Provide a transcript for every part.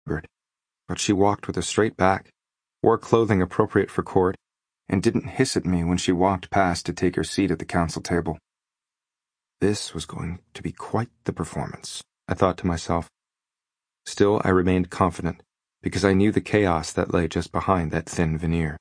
but she walked with a straight back, wore clothing appropriate for court, and didn't hiss at me when she walked past to take her seat at the council table. This was going to be quite the performance, I thought to myself. Still, I remained confident, because I knew the chaos that lay just behind that thin veneer.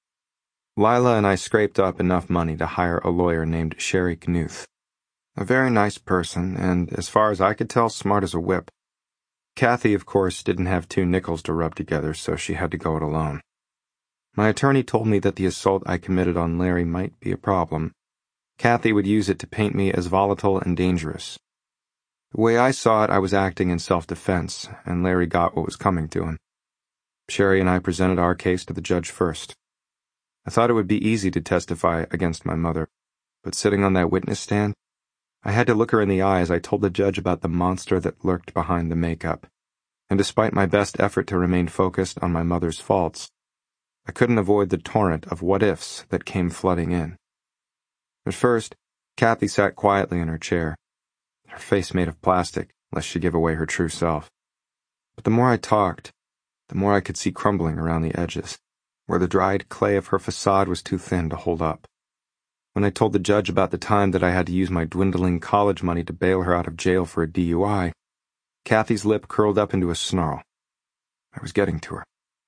Lila and I scraped up enough money to hire a lawyer named Sherry Knuth. A very nice person, and, as far as I could tell, smart as a whip. Kathy, of course, didn't have 2 nickels to rub together, so she had to go it alone. My attorney told me that the assault I committed on Larry might be a problem. Kathy would use it to paint me as volatile and dangerous. The way I saw it, I was acting in self-defense, and Larry got what was coming to him. Sherry and I presented our case to the judge first. I thought it would be easy to testify against my mother, but sitting on that witness stand, I had to look her in the eye as I told the judge about the monster that lurked behind the makeup, and despite my best effort to remain focused on my mother's faults, I couldn't avoid the torrent of what-ifs that came flooding in. At first, Kathy sat quietly in her chair, her face made of plastic, lest she give away her true self. But the more I talked, the more I could see crumbling around the edges, where the dried clay of her facade was too thin to hold up. When I told the judge about the time that I had to use my dwindling college money to bail her out of jail for a DUI, Kathy's lip curled up into a snarl. I was getting to her.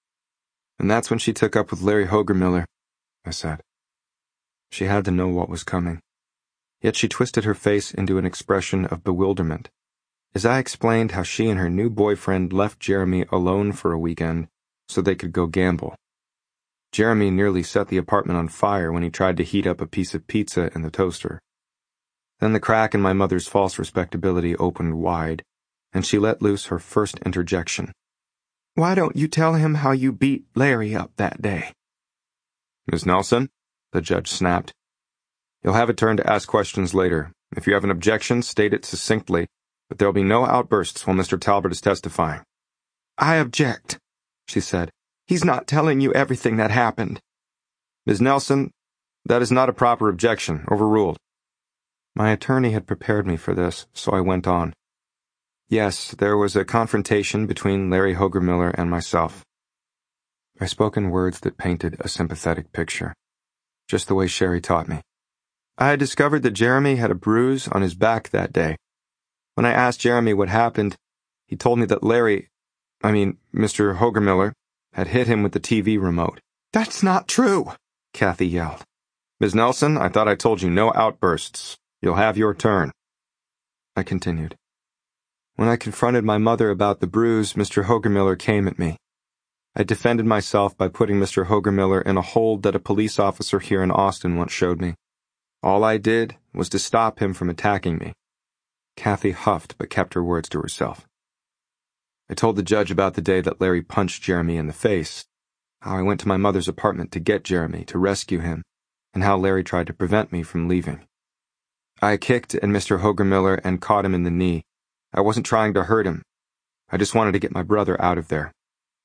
And that's when she took up with Larry Hogermiller, I said. She had to know what was coming. Yet she twisted her face into an expression of bewilderment as I explained how she and her new boyfriend left Jeremy alone for a weekend so they could go gamble. Jeremy nearly set the apartment on fire when he tried to heat up a piece of pizza in the toaster. Then the crack in my mother's false respectability opened wide, and she let loose her first interjection. "Why don't you tell him how you beat Larry up that day?" "Miss Nelson," the judge snapped, "you'll have a turn to ask questions later. If you have an objection, state it succinctly, but there'll be no outbursts while Mr. Talbert is testifying." "I object," she said. "He's not telling you everything that happened." "Ms. Nelson, that is not a proper objection. Overruled." My attorney had prepared me for this, so I went on. Yes, there was a confrontation between Larry Hogermiller and myself. I spoke in words that painted a sympathetic picture, just the way Sherry taught me. I had discovered that Jeremy had a bruise on his back that day. When I asked Jeremy what happened, he told me that Mr. Hogermiller, had hit him with the TV remote. "That's not true," Kathy yelled. "Ms. Nelson, I thought I told you no outbursts. You'll have your turn." I continued. When I confronted my mother about the bruise, Mr. Hogermiller came at me. I defended myself by putting Mr. Hogermiller in a hold that a police officer here in Austin once showed me. All I did was to stop him from attacking me. Kathy huffed but kept her words to herself. I told the judge about the day that Larry punched Jeremy in the face, how I went to my mother's apartment to get Jeremy, to rescue him, and how Larry tried to prevent me from leaving. I kicked at Mr. Hogermiller and caught him in the knee. I wasn't trying to hurt him. I just wanted to get my brother out of there.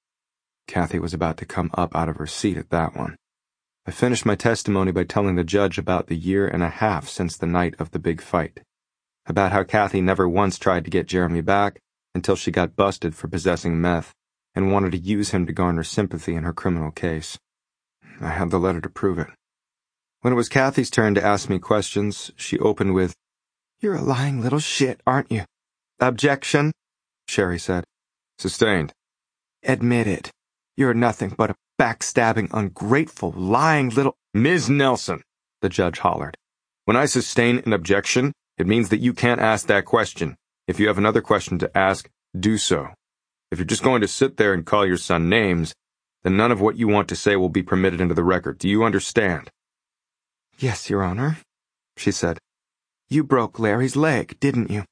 Kathy was about to come up out of her seat at that one. I finished my testimony by telling the judge about the 1.5 years since the night of the big fight, about how Kathy never once tried to get Jeremy back until she got busted for possessing meth and wanted to use him to garner sympathy in her criminal case. I had the letter to prove it. When it was Kathy's turn to ask me questions, she opened with, "You're a lying little shit, aren't you?" "Objection," Sherry said. "Sustained." "Admit it. You're nothing but a backstabbing, ungrateful, lying little—" "Ms. Nelson," the judge hollered. "When I sustain an objection, it means that you can't ask that question. If you have another question to ask, do so. If you're just going to sit there and call your son names, then none of what you want to say will be permitted into the record. Do you understand?" "Yes, Your Honor," she said. "You broke Larry's leg, didn't you?"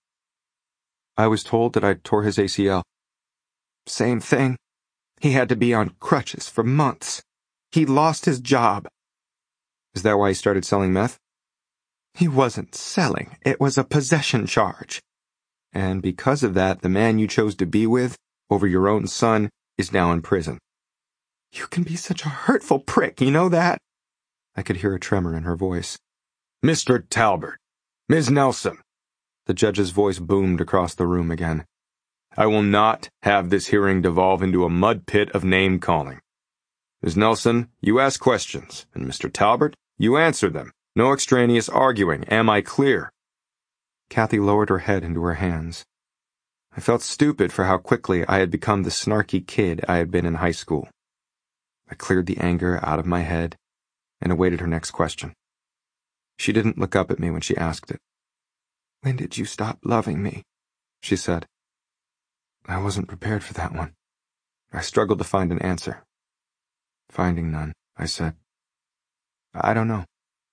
"I was told that I tore his ACL." "Same thing. He had to be on crutches for months. He lost his job." "Is that why he started selling meth?" "He wasn't selling. It was a possession charge." "And because of that, the man you chose to be with, over your own son, is now in prison." "You can be such a hurtful prick, you know that?" I could hear a tremor in her voice. "Mr. Talbert! Ms. Nelson!" The judge's voice boomed across the room again. I will not have this hearing devolve into a mud pit of name-calling. Ms. Nelson, you ask questions, and Mr. Talbert, you answer them. No extraneous arguing. Am I clear? Kathy lowered her head into her hands. I felt stupid for how quickly I had become the snarky kid I had been in high school. I cleared the anger out of my head and awaited her next question. She didn't look up at me when she asked it. When did you stop loving me? She said. I wasn't prepared for that one. I struggled to find an answer. Finding none, I said, I don't know.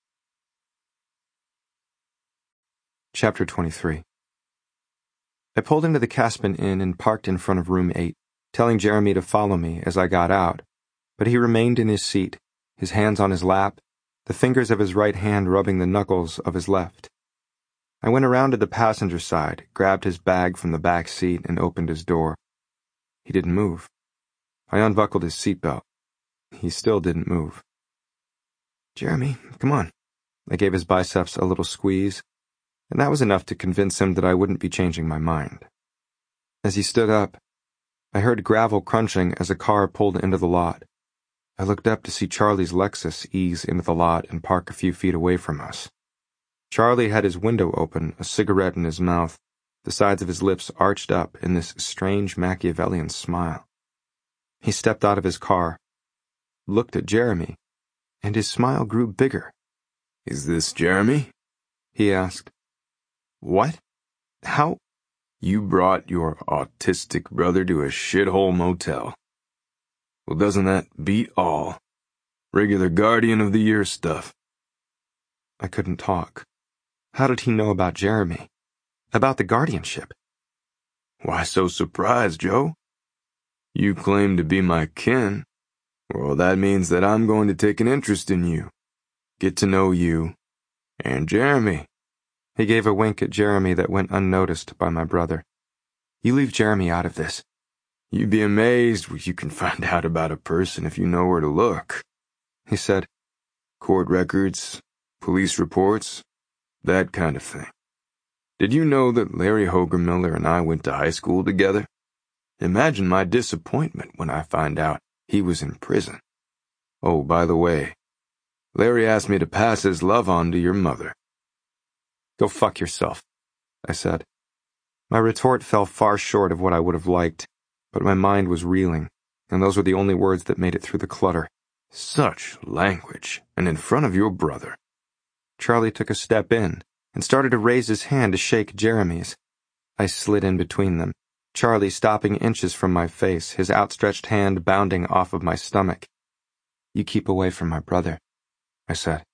Chapter 23. I pulled into the Caspin Inn and parked in front of room 8, telling Jeremy to follow me as I got out, but he remained in his seat, his hands on his lap, the fingers of his right hand rubbing the knuckles of his left. I went around to the passenger side, grabbed his bag from the back seat, and opened his door. He didn't move. I unbuckled his seatbelt. He still didn't move. Jeremy, come on. I gave his biceps a little squeeze, and that was enough to convince him that I wouldn't be changing my mind. As he stood up, I heard gravel crunching as a car pulled into the lot. I looked up to see Charlie's Lexus ease into the lot and park a few feet away from us. Charlie had his window open, a cigarette in his mouth, the sides of his lips arched up in this strange Machiavellian smile. He stepped out of his car, looked at Jeremy, and his smile grew bigger. Is this Jeremy? He asked. What? How? You brought your autistic brother to a shithole motel. Well, doesn't that beat all? Regular Guardian of the Year stuff. I couldn't talk. How did he know about Jeremy? About the guardianship? Why so surprised, Joe? You claim to be my kin. Well, that means that I'm going to take an interest in you, get to know you, and Jeremy. He gave a wink at Jeremy that went unnoticed by my brother. You leave Jeremy out of this. You'd be amazed what you can find out about a person if you know where to look, he said. Court records, police reports, that kind of thing. Did you know that Larry Hogermiller and I went to high school together? Imagine my disappointment when I found out he was in prison. Oh, by the way, Larry asked me to pass his love on to your mother. Go fuck yourself, I said. My retort fell far short of what I would have liked, but my mind was reeling, and those were the only words that made it through the clutter. Such language, and in front of your brother. Charlie took a step in and started to raise his hand to shake Jeremy's. I slid in between them, Charlie stopping inches from my face, his outstretched hand bounding off of my stomach. You keep away from my brother, I said.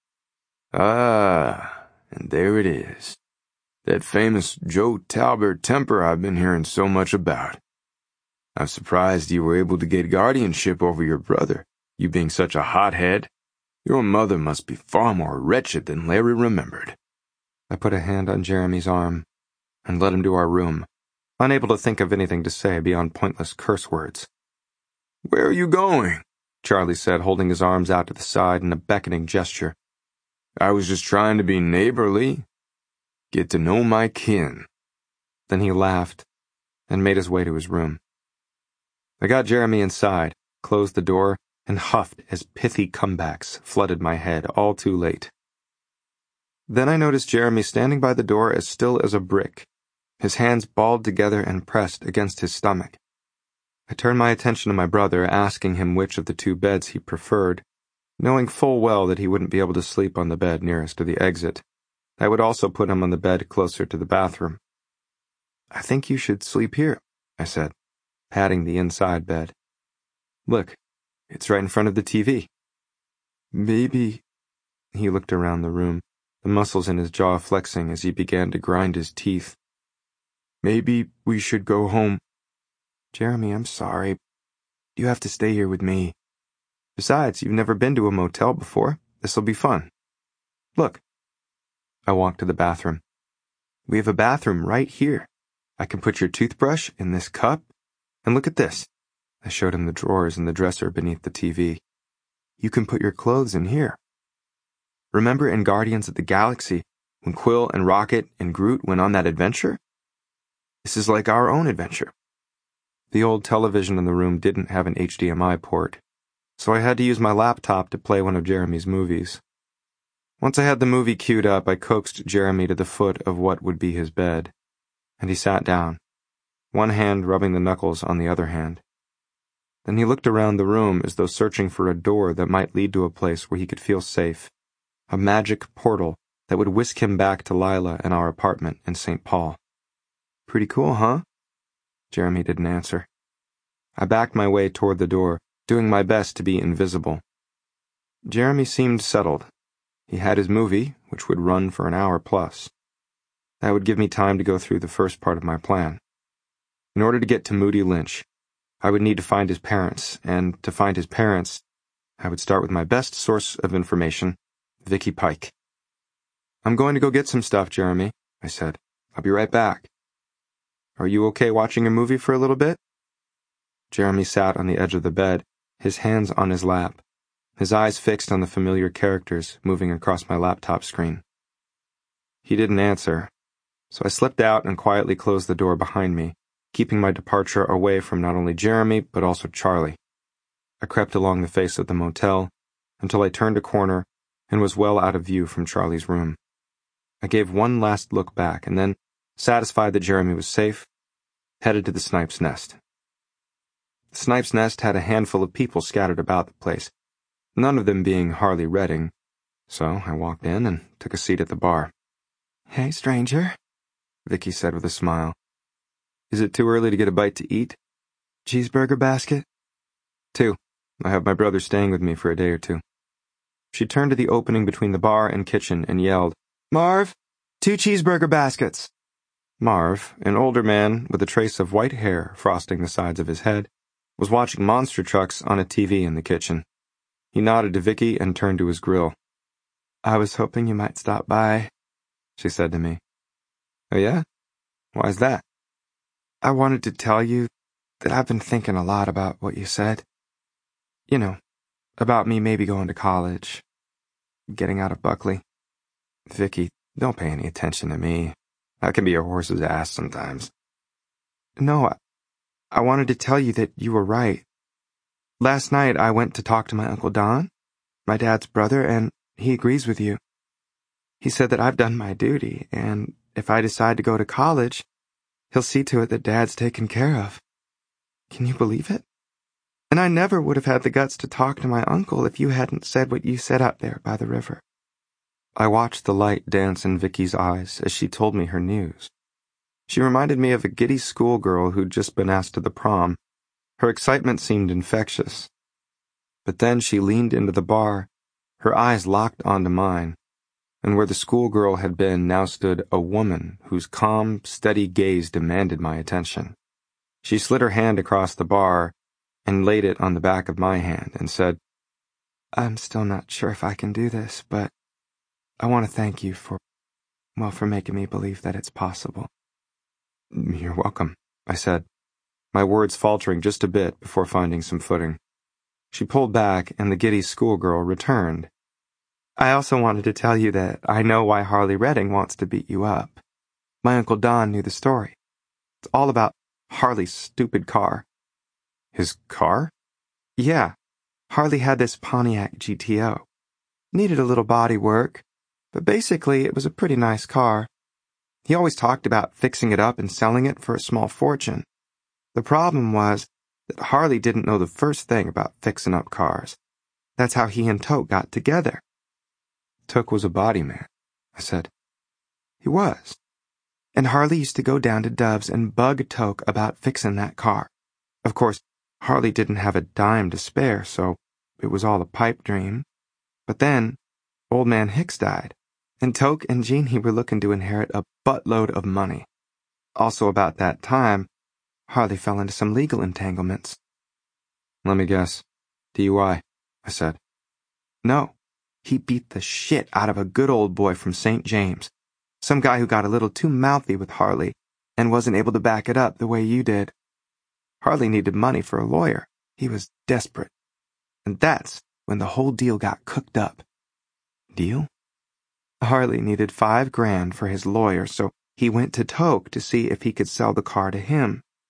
Ah, and there it is. That famous Joe Talbert temper I've been hearing so much about. I'm surprised you were able to get guardianship over your brother, you being such a hothead. Your mother must be far more wretched than Larry remembered. I put a hand on Jeremy's arm and led him to our room, unable to think of anything to say beyond pointless curse words. Where are you going? Charlie said, holding his arms out to the side in a beckoning gesture. I was just trying to be neighborly. Get to know my kin. Then he laughed and made his way to his room. I got Jeremy inside, closed the door, and huffed as pithy comebacks flooded my head all too late. Then I noticed Jeremy standing by the door as still as a brick, his hands balled together and pressed against his stomach. I turned my attention to my brother, asking him which of the two beds he preferred, knowing full well that he wouldn't be able to sleep on the bed nearest to the exit. I would also put him on the bed closer to the bathroom. I think you should sleep here, I said, patting the inside bed. Look, it's right in front of the TV. Maybe... He looked around the room, the muscles in his jaw flexing as he began to grind his teeth. Maybe we should go home. Jeremy, I'm sorry. You have to stay here with me. Besides, you've never been to a motel before. This'll be fun. Look. I walked to the bathroom. We have a bathroom right here. I can put your toothbrush in this cup. And look at this. I showed him the drawers in the dresser beneath the TV. You can put your clothes in here. Remember in Guardians of the Galaxy when Quill and Rocket and Groot went on that adventure? This is like our own adventure, The old television in the room didn't have an HDMI port, so I had to use my laptop to play one of Jeremy's movies. Once I had the movie queued up, I coaxed Jeremy to the foot of what would be his bed, and he sat down, one hand rubbing the knuckles on the other hand. Then he looked around the room as though searching for a door that might lead to a place where he could feel safe, a magic portal that would whisk him back to Lila and our apartment in St. Paul. Pretty cool, huh? Jeremy didn't answer. I backed my way toward the door, doing my best to be invisible. Jeremy seemed settled. He had his movie, which would run for an hour plus. That would give me time to go through the first part of my plan. In order to get to Moody Lynch, I would need to find his parents, and to find his parents, I would start with my best source of information, Vicky Pike. I'm going to go get some stuff, Jeremy, I said. I'll be right back. Are you okay watching your movie for a little bit? Jeremy sat on the edge of the bed, his hands on his lap, his eyes fixed on the familiar characters moving across my laptop screen. He didn't answer, so I slipped out and quietly closed the door behind me, keeping my departure away from not only Jeremy, but also Charlie. I crept along the face of the motel until I turned a corner and was well out of view from Charlie's room. I gave one last look back and then, satisfied that Jeremy was safe, headed to the Snipe's Nest. The Snipe's Nest had a handful of people scattered about the place, none of them being Harley Redding, so I walked in and took a seat at the bar. Hey, stranger, Vicky said with a smile. Is it too early to get a bite to eat? Cheeseburger basket? 2. I have my brother staying with me for a day or 2. She turned to the opening between the bar and kitchen and yelled, Marv, 2 cheeseburger baskets. Marv, an older man with a trace of white hair frosting the sides of his head, was watching monster trucks on a TV in the kitchen. He nodded to Vicky and turned to his grill. I was hoping you might stop by, she said to me. Oh yeah? Why's that? I wanted to tell you that I've been thinking a lot about what you said. You know, about me maybe going to college, getting out of Buckley. Vicky, don't pay any attention to me. I can be a horse's ass sometimes. No, I wanted to tell you that you were right. Last night I went to talk to my Uncle Don, my dad's brother, and he agrees with you. He said that I've done my duty, and if I decide to go to college, he'll see to it that Dad's taken care of. Can you believe it? And I never would have had the guts to talk to my uncle if you hadn't said what you said out there by the river. I watched the light dance in Vicky's eyes as she told me her news. She reminded me of a giddy schoolgirl who'd just been asked to the prom. Her excitement seemed infectious. But then she leaned into the bar, her eyes locked onto mine, and where the schoolgirl had been now stood a woman whose calm, steady gaze demanded my attention. She slid her hand across the bar and laid it on the back of my hand and said, I'm still not sure if I can do this, but I want to thank you for making me believe that it's possible. You're welcome, I said, my words faltering just a bit before finding some footing. She pulled back and the giddy schoolgirl returned. I also wanted to tell you that I know why Harley Redding wants to beat you up. My Uncle Don knew the story. It's all about Harley's stupid car. His car? Yeah. Harley had this Pontiac GTO. Needed a little body work, but basically it was a pretty nice car. He always talked about fixing it up and selling it for a small fortune. The problem was that Harley didn't know the first thing about fixing up cars. That's how he and Toke got together. Toke was a body man, I said. He was. And Harley used to go down to Dove's and bug Toke about fixing that car. Of course, Harley didn't have a dime to spare, so it was all a pipe dream. But then, old man Hicks died, and Toke and Jeannie were looking to inherit a buttload of money. Also about that time, Harley fell into some legal entanglements. Let me guess. DUI, I said. No. He beat the shit out of a good old boy from St. James, some guy who got a little too mouthy with Harley and wasn't able to back it up the way you did. Harley needed money for a lawyer. He was desperate. And that's when the whole deal got cooked up. Deal? Harley needed $5,000 for his lawyer, so he went to Toke to see if he could sell the car to him.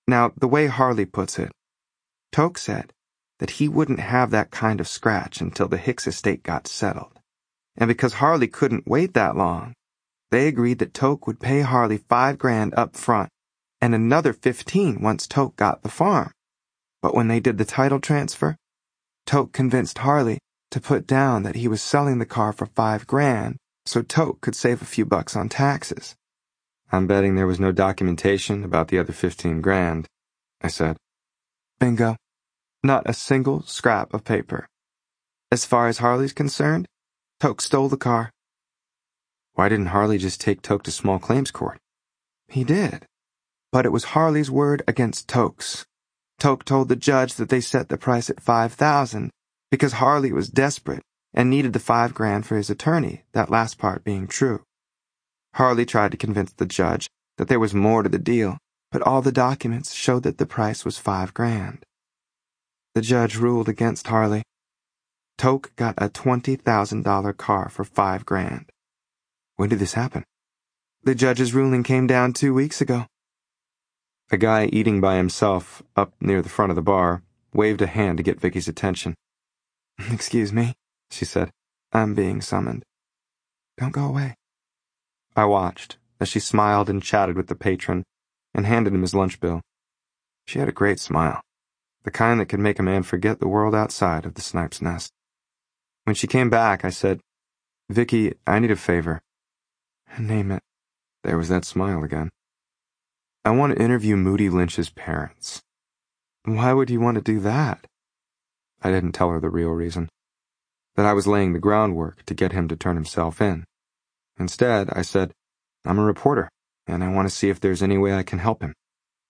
Now, the way Harley puts it, Toke said that he wouldn't have that kind of scratch until the Hicks estate got settled. And because Harley couldn't wait that long, they agreed that Toke would pay Harley $5,000 up front and another 15 once Toke got the farm. But when they did the title transfer, Toke convinced Harley to put down that he was selling the car for $5,000 so Toke could save a few bucks on taxes. I'm betting there was no documentation about the other $15,000, I said. Bingo. Not a single scrap of paper. As far as Harley's concerned, Toke stole the car. Why didn't Harley just take Toke to small claims court? He did. But it was Harley's word against Toke's. Toke told the judge that they set the price at $5,000 because Harley was desperate and needed the $5,000 for his attorney, that last part being true. Harley tried to convince the judge that there was more to the deal, but all the documents showed that the price was $5,000. The judge ruled against Harley. Toke got a $20,000 car for $5,000. When did this happen? The judge's ruling came down 2 weeks ago. A guy eating by himself up near the front of the bar waved a hand to get Vicky's attention. Excuse me, she said. I'm being summoned. Don't go away. I watched as she smiled and chatted with the patron and handed him his lunch bill. She had a great smile, the kind that could make a man forget the world outside of the snipe's nest. When she came back, I said, Vicky, I need a favor. Name it. There was that smile again. I want to interview Moody Lynch's parents. Why would you want to do that? I didn't tell her the real reason. That I was laying the groundwork to get him to turn himself in. Instead, I said, I'm a reporter, and I want to see if there's any way I can help him.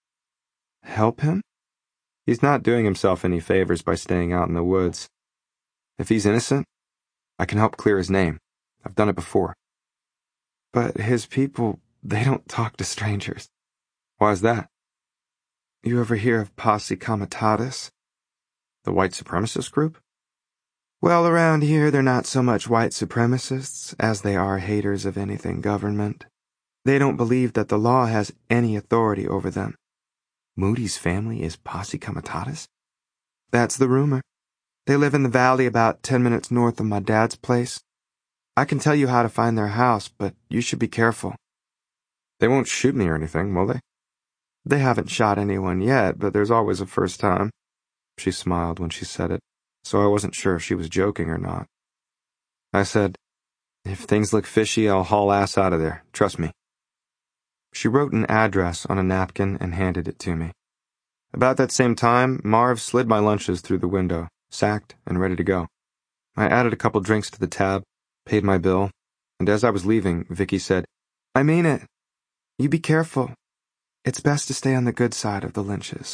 Help him? He's not doing himself any favors by staying out in the woods. If he's innocent, I can help clear his name. I've done it before. But his people, they don't talk to strangers. Why's that? You ever hear of Posse Comitatus? The white supremacist group? Well, around here they're not so much white supremacists as they are haters of anything government. They don't believe that the law has any authority over them. Moody's family is Posse Comitatus? That's the rumor. They live in the valley about 10 minutes north of my dad's place. I can tell you how to find their house, but you should be careful. They won't shoot me or anything, will they? They haven't shot anyone yet, but there's always a first time. She smiled when she said it, so I wasn't sure if she was joking or not. I said, if things look fishy, I'll haul ass out of there. Trust me. She wrote an address on a napkin and handed it to me. About that same time, Marv slid my lunches through the window, sacked and ready to go. I added a couple drinks to the tab, paid my bill, and as I was leaving, Vicky said, I mean it. You be careful. It's best to stay on the good side of the Lynches.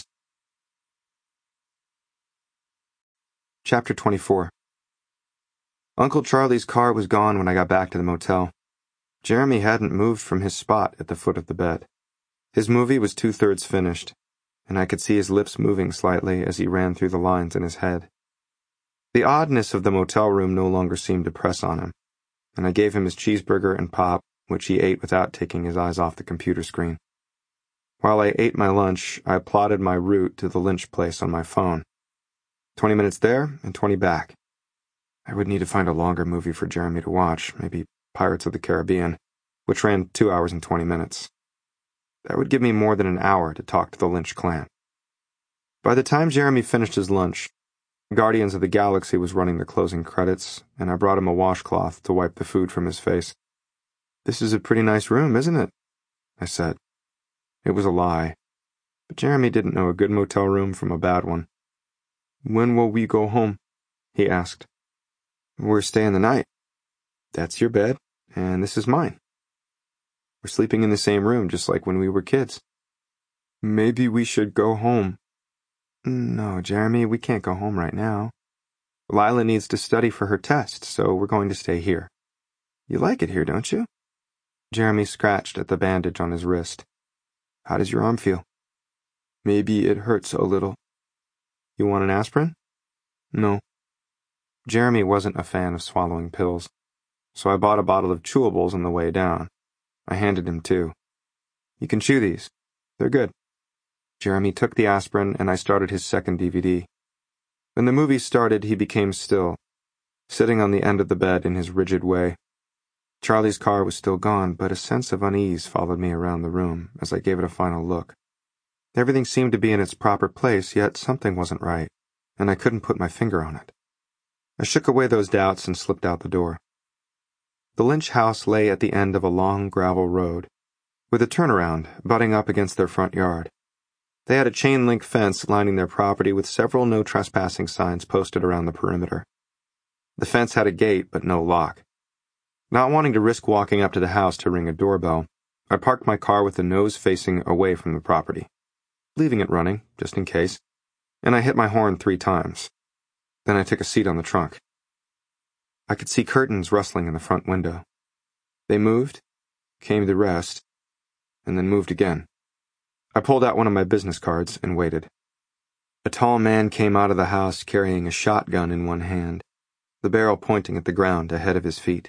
Chapter 24. Uncle Charlie's car was gone when I got back to the motel. Jeremy hadn't moved from his spot at the foot of the bed. His movie was 2/3 finished, and I could see his lips moving slightly as he ran through the lines in his head. The oddness of the motel room no longer seemed to press on him, and I gave him his cheeseburger and pop, which he ate without taking his eyes off the computer screen. While I ate my lunch, I plotted my route to the Lynch place on my phone. 20 minutes there and 20 back. I would need to find a longer movie for Jeremy to watch, maybe Pirates of the Caribbean, which ran 2 hours and 20 minutes. That would give me more than an hour to talk to the Lynch clan. By the time Jeremy finished his lunch, Guardians of the Galaxy was running the closing credits, and I brought him a washcloth to wipe the food from his face. This is a pretty nice room, isn't it? I said. It was a lie, but Jeremy didn't know a good motel room from a bad one. When will we go home? He asked. We're staying the night. That's your bed, and this is mine. We're sleeping in the same room, just like when we were kids. Maybe we should go home. No, Jeremy, we can't go home right now. Lila needs to study for her test, so we're going to stay here. You like it here, don't you? Jeremy scratched at the bandage on his wrist. How does your arm feel? Maybe it hurts a little. You want an aspirin? No. Jeremy wasn't a fan of swallowing pills, so I bought a bottle of chewables on the way down. I handed him 2. You can chew these. They're good. Jeremy took the aspirin, and I started his second DVD. When the movie started, he became still, sitting on the end of the bed in his rigid way. Charlie's car was still gone, but a sense of unease followed me around the room as I gave it a final look. Everything seemed to be in its proper place, yet something wasn't right, and I couldn't put my finger on it. I shook away those doubts and slipped out the door. The Lynch house lay at the end of a long gravel road, with a turnaround butting up against their front yard. They had a chain-link fence lining their property with several no trespassing signs posted around the perimeter. The fence had a gate, but no lock. Not wanting to risk walking up to the house to ring a doorbell, I parked my car with the nose facing away from the property, leaving it running, just in case, and I hit my horn 3 times. Then I took a seat on the trunk. I could see curtains rustling in the front window. They moved, came to rest, and then moved again. I pulled out one of my business cards and waited. A tall man came out of the house carrying a shotgun in one hand, the barrel pointing at the ground ahead of his feet.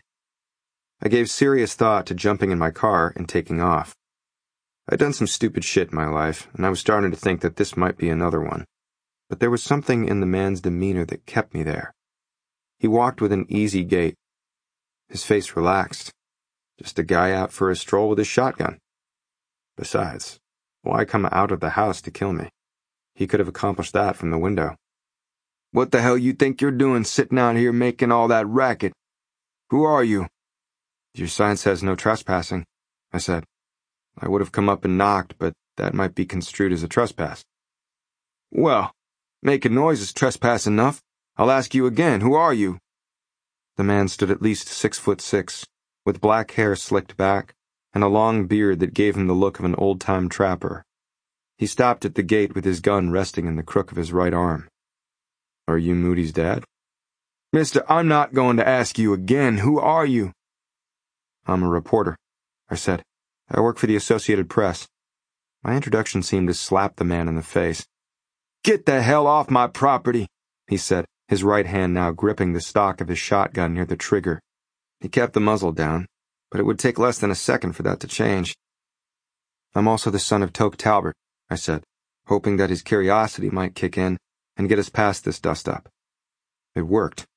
I gave serious thought to jumping in my car and taking off. I'd done some stupid shit in my life, and I was starting to think that this might be another one. But there was something in the man's demeanor that kept me there. He walked with an easy gait. His face relaxed. Just a guy out for a stroll with his shotgun. Besides, why come out of the house to kill me? He could have accomplished that from the window. "What the hell you think you're doing sitting out here making all that racket? Who are you?" "Your sign says no trespassing," I said. I would have come up and knocked, but that might be construed as a trespass. "Well, making noise is trespass enough. I'll ask you again, who are you?" The man stood at least 6'6", with black hair slicked back, and a long beard that gave him the look of an old-time trapper. He stopped at the gate with his gun resting in the crook of his right arm. "Are you Moody's dad?" "Mister, I'm not going to ask you again. Who are you?" "I'm a reporter," I said. "I work for the Associated Press." My introduction seemed to slap the man in the face. "Get the hell off my property," he said, his right hand now gripping the stock of his shotgun near the trigger. He kept the muzzle down, but it would take less than a second for that to change. "I'm also the son of Toke Talbert," I said, hoping that his curiosity might kick in and get us past this dust-up. It worked.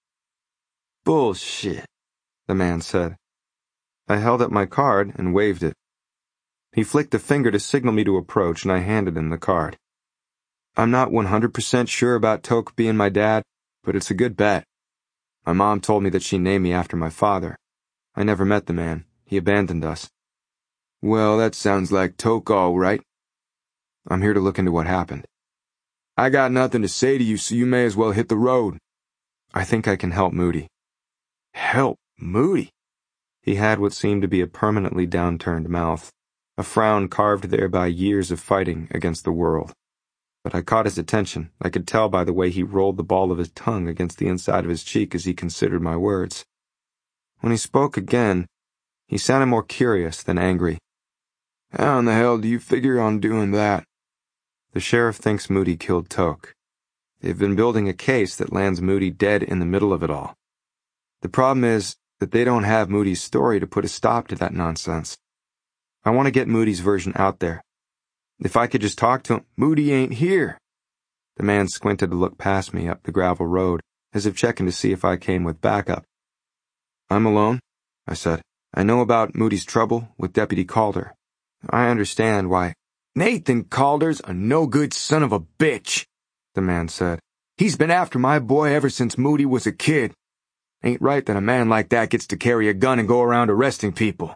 "Bullshit," the man said. I held up my card and waved it. He flicked a finger to signal me to approach, and I handed him the card. "I'm not 100% sure about Toke being my dad, but it's a good bet. My mom told me that she named me after my father. I never met the man. He abandoned us." "Well, that sounds like Toke all right." "I'm here to look into what happened." "I got nothing to say to you, so you may as well hit the road." "I think I can help Moody." "Help Moody?" He had what seemed to be a permanently downturned mouth, a frown carved there by years of fighting against the world. But I caught his attention. I could tell by the way he rolled the ball of his tongue against the inside of his cheek as he considered my words. When he spoke again, he sounded more curious than angry. "How in the hell do you figure on doing that?" "The sheriff thinks Moody killed Toke. They've been building a case that lands Moody dead in the middle of it all. The problem is that they don't have Moody's story to put a stop to that nonsense. I want to get Moody's version out there. If I could just talk to him—" "Moody ain't here." The man squinted to look past me up the gravel road, as if checking to see if I came with backup. "I'm alone," I said. "I know about Moody's trouble with Deputy Calder. I understand why—" "Nathan Calder's a no-good son of a bitch," the man said. "He's been after my boy ever since Moody was a kid. Ain't right that a man like that gets to carry a gun and go around arresting people."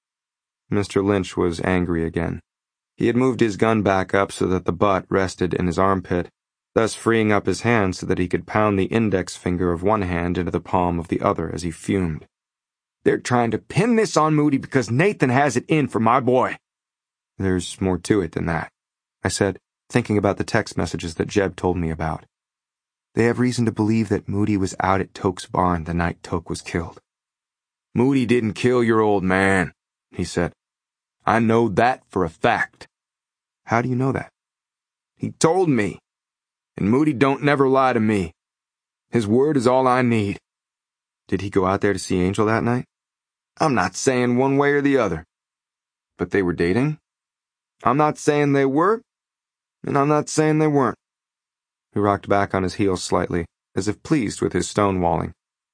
Mr. Lynch was angry again. He had moved his gun back up so that the butt rested in his armpit, thus freeing up his hand so that he could pound the index finger of one hand into the palm of the other as he fumed. "They're trying to pin this on Moody because Nathan has it in for my boy." "There's more to it than that," I said, thinking about the text messages that Jeb told me about. "They have reason to believe that Moody was out at Toke's barn the night Toke was killed." "Moody didn't kill your old man," he said. "I know that for a fact." "How do you know that?" "He told me. And Moody don't never lie to me. His word is all I need." "Did he go out there to see Angel that night?" "I'm not saying one way or the other." "But they were dating?" "I'm not saying they were. And I'm not saying they weren't. He rocked back on his heels slightly, as if pleased with his stonewalling.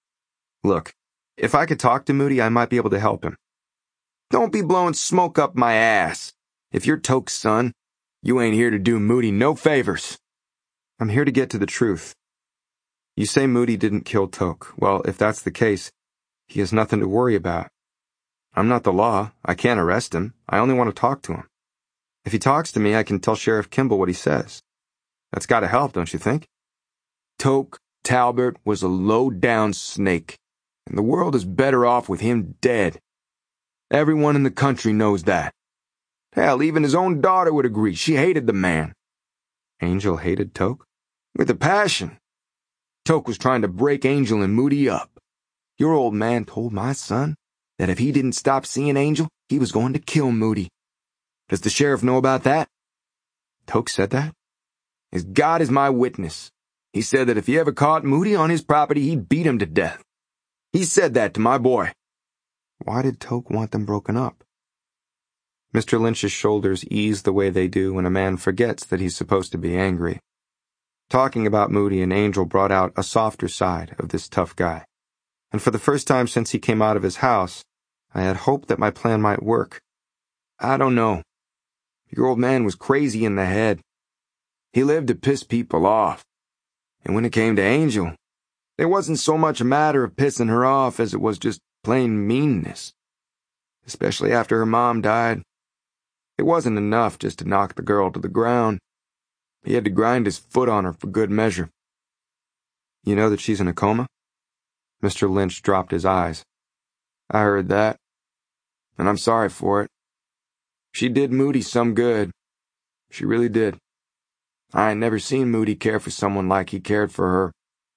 Look, if I could talk to Moody, I might be able to help him. Don't be blowing smoke up my ass. If you're Toke's son, you ain't here to do Moody no favors. I'm here to get to the truth. You say Moody didn't kill Toke. Well, if that's the case, he has nothing to worry about. I'm not the law. I can't arrest him. I only want to talk to him. If he talks to me, I can tell Sheriff Kimball what he says. That's gotta help, don't you think? Toke Talbert was a low-down snake, and the world is better off with him dead. Everyone in the country knows that. Hell, even his own daughter would agree. She hated the man. Angel hated Toke? With a passion. Toke was trying to break Angel and Moody up. Your old man told my son that if he didn't stop seeing Angel, he was going to kill Moody. Does the sheriff know about that? Toke said that? As God is my witness. He said that if he ever caught Moody on his property, he'd beat him to death. He said that to my boy. Why did Toke want them broken up? Mr. Lynch's shoulders eased the way they do when a man forgets that he's supposed to be angry. Talking about Moody and Angel brought out a softer side of this tough guy. And for the first time since he came out of his house, I had hoped that my plan might work. I don't know. Your old man was crazy in the head. He lived to piss people off. And when it came to Angel, it wasn't so much a matter of pissing her off as it was just plain meanness. Especially after her mom died. It wasn't enough just to knock the girl to the ground. He had to grind his foot on her for good measure. You know that she's in a coma? Mr. Lynch dropped his eyes. I heard that. And I'm sorry for it. She did Moody some good. She really did. I ain't never seen Moody care for someone like he cared for her.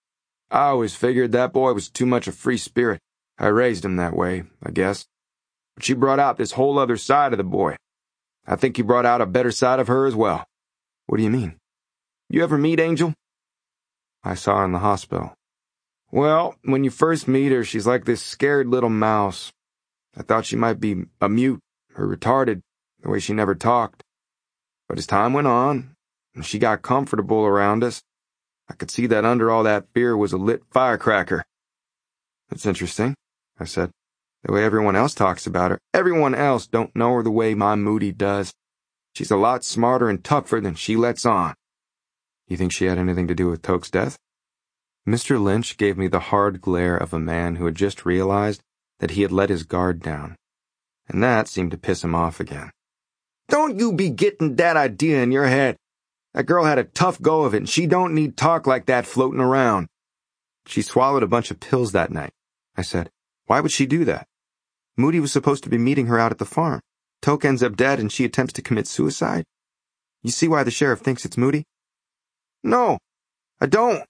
I always figured that boy was too much a free spirit. I raised him that way, I guess. But she brought out this whole other side of the boy. I think he brought out a better side of her as well. What do you mean? You ever meet Angel? I saw her in the hospital. Well, when you first meet her, she's like this scared little mouse. I thought she might be a mute or retarded, the way she never talked. But as time went on, and she got comfortable around us, I could see that under all that fear was a lit firecracker. That's interesting, I said. The way everyone else talks about her. Everyone else don't know her the way my Moody does. She's a lot smarter and tougher than she lets on. You think she had anything to do with Toke's death? Mr. Lynch gave me the hard glare of a man who had just realized that he had let his guard down. And that seemed to piss him off again. Don't you be getting that idea in your head. That girl had a tough go of it, and she don't need talk like that floating around. She swallowed a bunch of pills that night, I said. Why would she do that? Moody was supposed to be meeting her out at the farm. Toke ends up dead and she attempts to commit suicide. You see why the sheriff thinks it's Moody? No, I don't.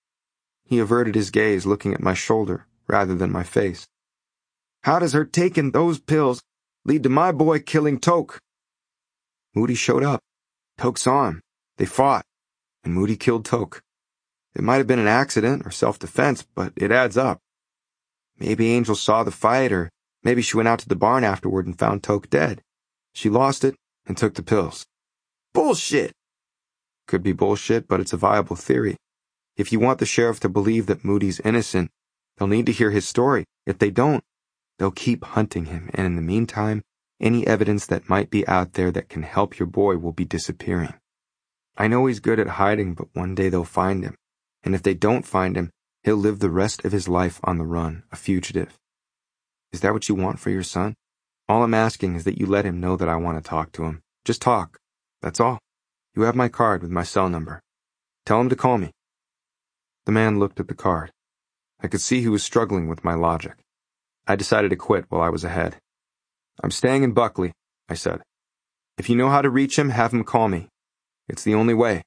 He averted his gaze, looking at my shoulder rather than my face. How does her taking those pills lead to my boy killing Toke? Moody showed up. Toke saw him. They fought, and Moody killed Toke. It might have been an accident or self-defense, but it adds up. Maybe Angel saw the fight, or maybe she went out to the barn afterward and found Toke dead. She lost it and took the pills. Bullshit! Could be bullshit, but it's a viable theory. If you want the sheriff to believe that Moody's innocent, they'll need to hear his story. If they don't, they'll keep hunting him, and in the meantime, any evidence that might be out there that can help your boy will be disappearing. I know he's good at hiding, but one day they'll find him. And if they don't find him, he'll live the rest of his life on the run, a fugitive. Is that what you want for your son? All I'm asking is that you let him know that I want to talk to him. Just talk. That's all. You have my card with my cell number. Tell him to call me. The man looked at the card. I could see he was struggling with my logic. I decided to quit while I was ahead. I'm staying in Buckley, I said. If you know how to reach him, have him call me. It's the only way.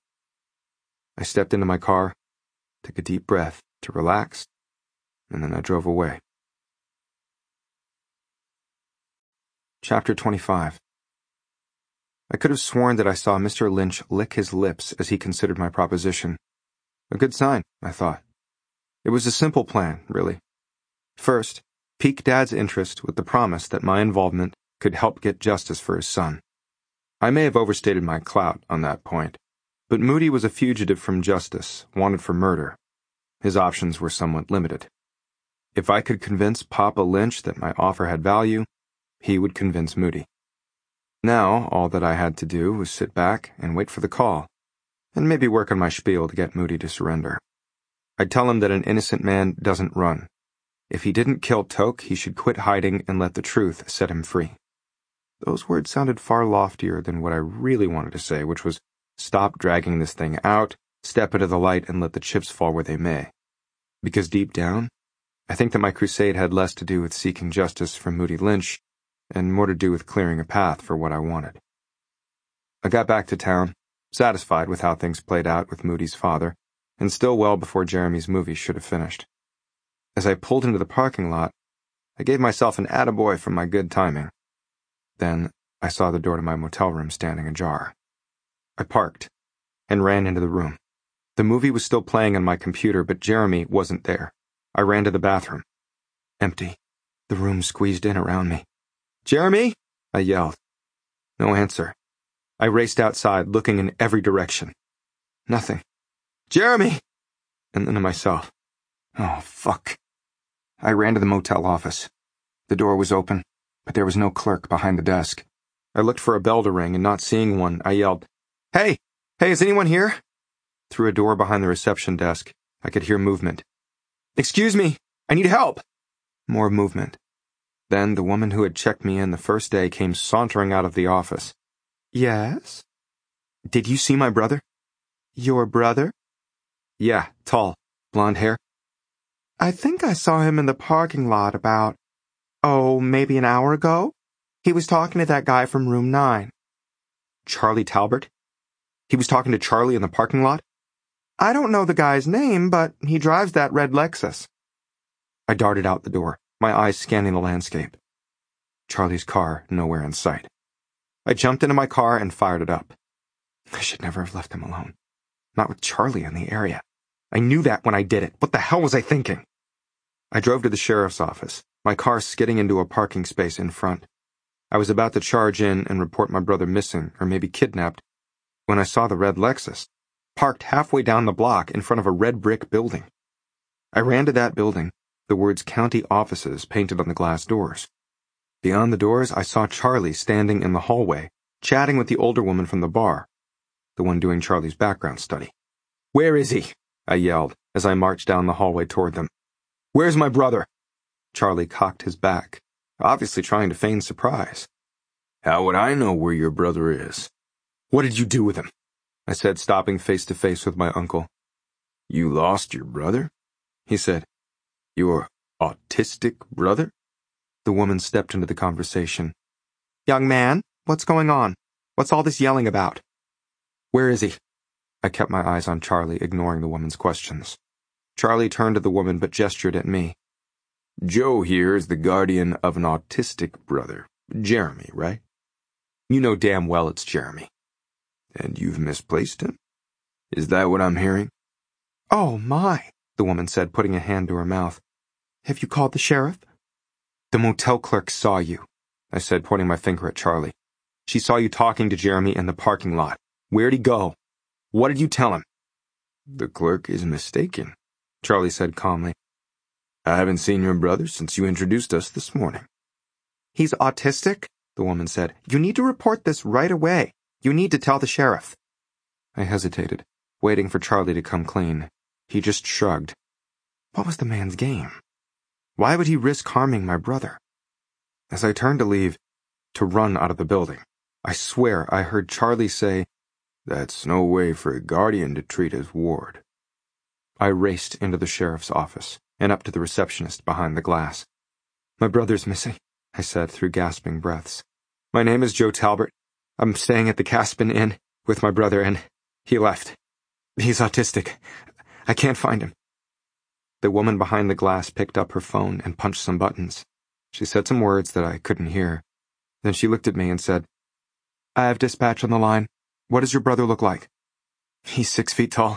I stepped into my car, took a deep breath to relax, and then I drove away. Chapter 25. I could have sworn that I saw Mr. Lynch lick his lips as he considered my proposition. A good sign, I thought. It was a simple plan, really. First, pique Dad's interest with the promise that my involvement could help get justice for his son. I may have overstated my clout on that point, but Moody was a fugitive from justice, wanted for murder. His options were somewhat limited. If I could convince Papa Lynch that my offer had value, he would convince Moody. Now, all that I had to do was sit back and wait for the call, and maybe work on my spiel to get Moody to surrender. I'd tell him that an innocent man doesn't run. If he didn't kill Toke, he should quit hiding and let the truth set him free. Those words sounded far loftier than what I really wanted to say, which was, stop dragging this thing out, step into the light, and let the chips fall where they may. Because deep down, I think that my crusade had less to do with seeking justice for Moody Lynch and more to do with clearing a path for what I wanted. I got back to town, satisfied with how things played out with Moody's father, and still well before Jeremy's movie should have finished. As I pulled into the parking lot, I gave myself an attaboy for my good timing. Then I saw the door to my motel room standing ajar. I parked and ran into the room. The movie was still playing on my computer, but Jeremy wasn't there. I ran to the bathroom. Empty. The room squeezed in around me. "Jeremy!" I yelled. No answer. I raced outside, looking in every direction. Nothing. "Jeremy!" And then to myself. Oh, fuck. I ran to the motel office. The door was open, but there was no clerk behind the desk. I looked for a bell to ring, and not seeing one, I yelled, Hey, is anyone here?" Through a door behind the reception desk, I could hear movement. "Excuse me, I need help." More movement. Then the woman who had checked me in the first day came sauntering out of the office. "Yes?" "Did you see my brother?" "Your brother?" "Yeah, tall, blonde hair." "I think I saw him in the parking lot about, maybe an hour ago. He was talking to that guy from room 9. "Charlie Talbert? He was talking to Charlie in the parking lot?" "I don't know the guy's name, but he drives that red Lexus." I darted out the door, my eyes scanning the landscape. Charlie's car nowhere in sight. I jumped into my car and fired it up. I should never have left him alone. Not with Charlie in the area. I knew that when I did it. What the hell was I thinking? I drove to the sheriff's office, my car skidding into a parking space in front. I was about to charge in and report my brother missing, or maybe kidnapped, when I saw the red Lexus, parked halfway down the block in front of a red brick building. I ran to that building, the words County Offices painted on the glass doors. Beyond the doors, I saw Charlie standing in the hallway, chatting with the older woman from the bar, the one doing Charlie's background study. "Where is he?" I yelled as I marched down the hallway toward them. "Where's my brother?" Charlie cocked his back, obviously trying to feign surprise. "How would I know where your brother is?" "What did you do with him?" I said, stopping face to face with my uncle. "You lost your brother?" he said. "Your autistic brother?" The woman stepped into the conversation. "Young man, what's going on? What's all this yelling about?" "Where is he?" I kept my eyes on Charlie, ignoring the woman's questions. Charlie turned to the woman but gestured at me. "Joe here is the guardian of an autistic brother. Jeremy, right?" "You know damn well it's Jeremy." "And you've misplaced him? Is that what I'm hearing?" "Oh, my," the woman said, putting a hand to her mouth. "Have you called the sheriff?" "The motel clerk saw you," I said, pointing my finger at Charlie. "She saw you talking to Jeremy in the parking lot. Where'd he go? What did you tell him?" "The clerk is mistaken," Charlie said calmly. "I haven't seen your brother since you introduced us this morning." "He's autistic?" the woman said. "You need to report this right away. You need to tell the sheriff." I hesitated, waiting for Charlie to come clean. He just shrugged. What was the man's game? Why would he risk harming my brother? As I turned to leave, to run out of the building, I swear I heard Charlie say, "That's no way for a guardian to treat his ward." I raced into the sheriff's office and up to the receptionist behind the glass. "My brother's missing," I said through gasping breaths. "My name is Joe Talbert. I'm staying at the Caspin Inn with my brother, and he left. He's autistic. I can't find him." The woman behind the glass picked up her phone and punched some buttons. She said some words that I couldn't hear. Then she looked at me and said, "I have dispatch on the line. What does your brother look like?" "He's 6 feet tall,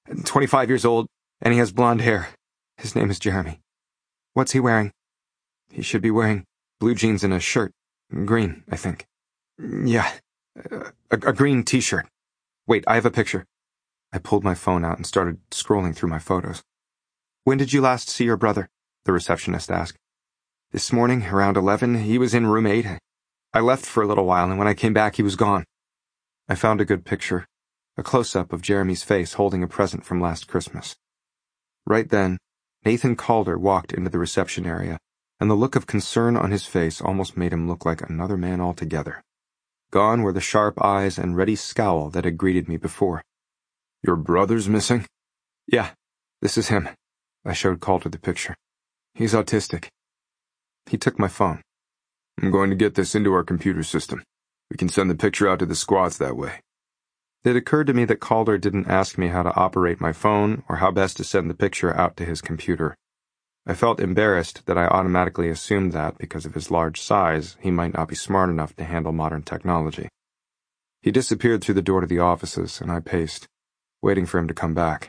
25 years old, and he has blonde hair. His name is Jeremy." "What's he wearing?" "He should be wearing blue jeans and a shirt. Green, I think." "Yeah, A green t-shirt. Wait, I have a picture. I pulled my phone out and started scrolling through my photos. When did you last see your brother? The receptionist asked. This morning, around 11, he was in room 8. I left for a little while, and when I came back, he was gone. I found a good picture, a close-up of Jeremy's face holding a present from last Christmas. Right then, Nathan Calder walked into the reception area, and the look of concern on his face almost made him look like another man altogether. Gone were the sharp eyes and ready scowl that had greeted me before. Your brother's missing? Yeah, this is him. I showed Calder the picture. He's autistic. He took my phone. I'm going to get this into our computer system. We can send the picture out to the squads that way. It occurred to me that Calder didn't ask me how to operate my phone or how best to send the picture out to his computer. I felt embarrassed that I automatically assumed that because of his large size, he might not be smart enough to handle modern technology. He disappeared through the door to the offices, and I paced, waiting for him to come back.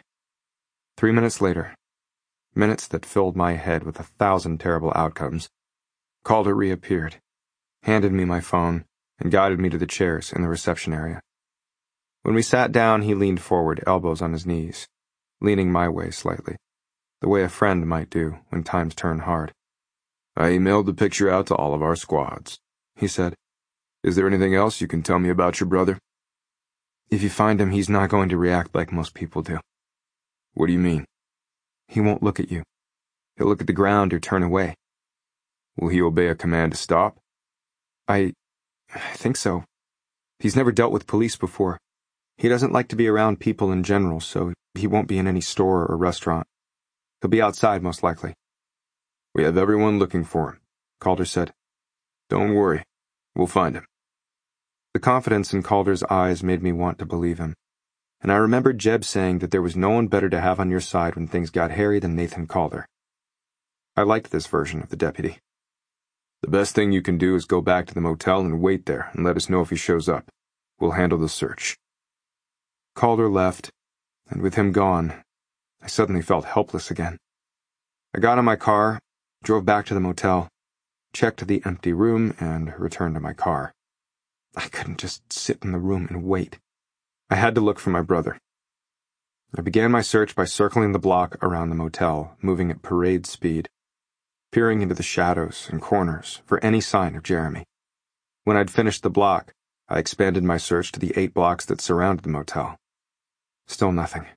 3 minutes later, minutes that filled my head with 1,000 terrible outcomes, Calder reappeared, handed me my phone, and guided me to the chairs in the reception area. When we sat down, he leaned forward, elbows on his knees, leaning my way slightly, the way a friend might do when times turn hard. I emailed the picture out to all of our squads, he said. Is there anything else you can tell me about your brother? If you find him, he's not going to react like most people do. What do you mean? He won't look at you. He'll look at the ground or turn away. Will he obey a command to stop? I think so. He's never dealt with police before. He doesn't like to be around people in general, so he won't be in any store or restaurant. He'll be outside, most likely. We have everyone looking for him, Calder said. Don't worry. We'll find him. The confidence in Calder's eyes made me want to believe him, and I remembered Jeb saying that there was no one better to have on your side when things got hairy than Nathan Calder. I liked this version of the deputy. The best thing you can do is go back to the motel and wait there and let us know if he shows up. We'll handle the search. Calder left, and with him gone, I suddenly felt helpless again. I got in my car, drove back to the motel, checked the empty room, and returned to my car. I couldn't just sit in the room and wait. I had to look for my brother. I began my search by circling the block around the motel, moving at parade speed, peering into the shadows and corners for any sign of Jeremy. When I'd finished the block, I expanded my search to the 8 blocks that surrounded the motel. Still nothing.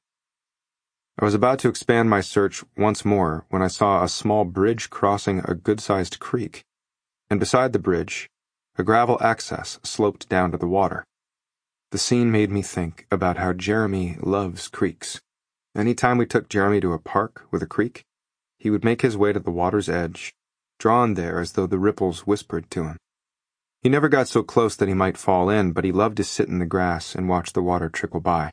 I was about to expand my search once more when I saw a small bridge crossing a good-sized creek, and beside the bridge, a gravel access sloped down to the water. The scene made me think about how Jeremy loves creeks. Any time we took Jeremy to a park with a creek, he would make his way to the water's edge, drawn there as though the ripples whispered to him. He never got so close that he might fall in, but he loved to sit in the grass and watch the water trickle by.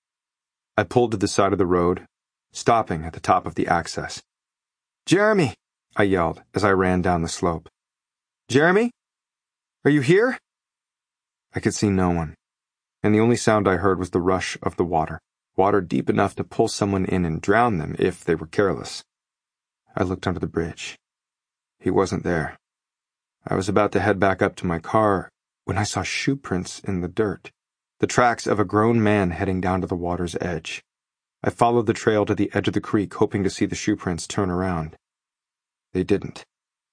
I pulled to the side of the road, stopping at the top of the access. Jeremy! I yelled as I ran down the slope. Jeremy? Are you here? I could see no one, and the only sound I heard was the rush of the water deep enough to pull someone in and drown them if they were careless. I looked under the bridge. He wasn't there. I was about to head back up to my car when I saw shoe prints in the dirt, the tracks of a grown man heading down to the water's edge. I followed the trail to the edge of the creek, hoping to see the shoe prints turn around. They didn't.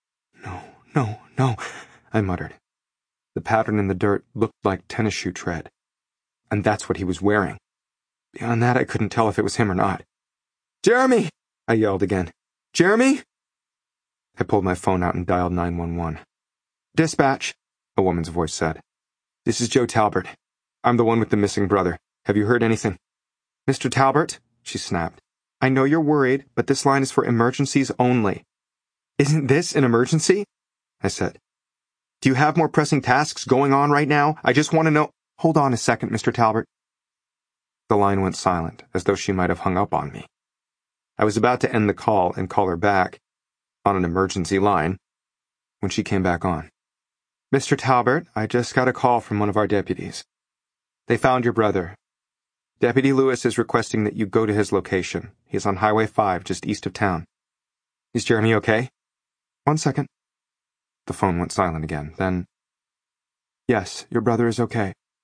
No, I muttered. The pattern in the dirt looked like tennis shoe tread, and that's what he was wearing. Beyond that, I couldn't tell if it was him or not. Jeremy! I yelled again. Jeremy? I pulled my phone out and dialed 911. Dispatch, a woman's voice said. This is Joe Talbert. I'm the one with the missing brother. Have you heard anything? Mr. Talbert, she snapped. I know you're worried, but this line is for emergencies only. Isn't this an emergency? I said. Do you have more pressing tasks going on right now? I just want to know. Hold on a second, Mr. Talbert. The line went silent, as though she might have hung up on me. I was about to end the call and call her back, on an emergency line, when she came back on. Mr. Talbert, I just got a call from one of our deputies. They found your brother. Deputy Lewis is requesting that you go to his location. He's on Highway 5, just east of town. Is Jeremy okay? 1 second. The phone went silent again. Then, yes, your brother is okay.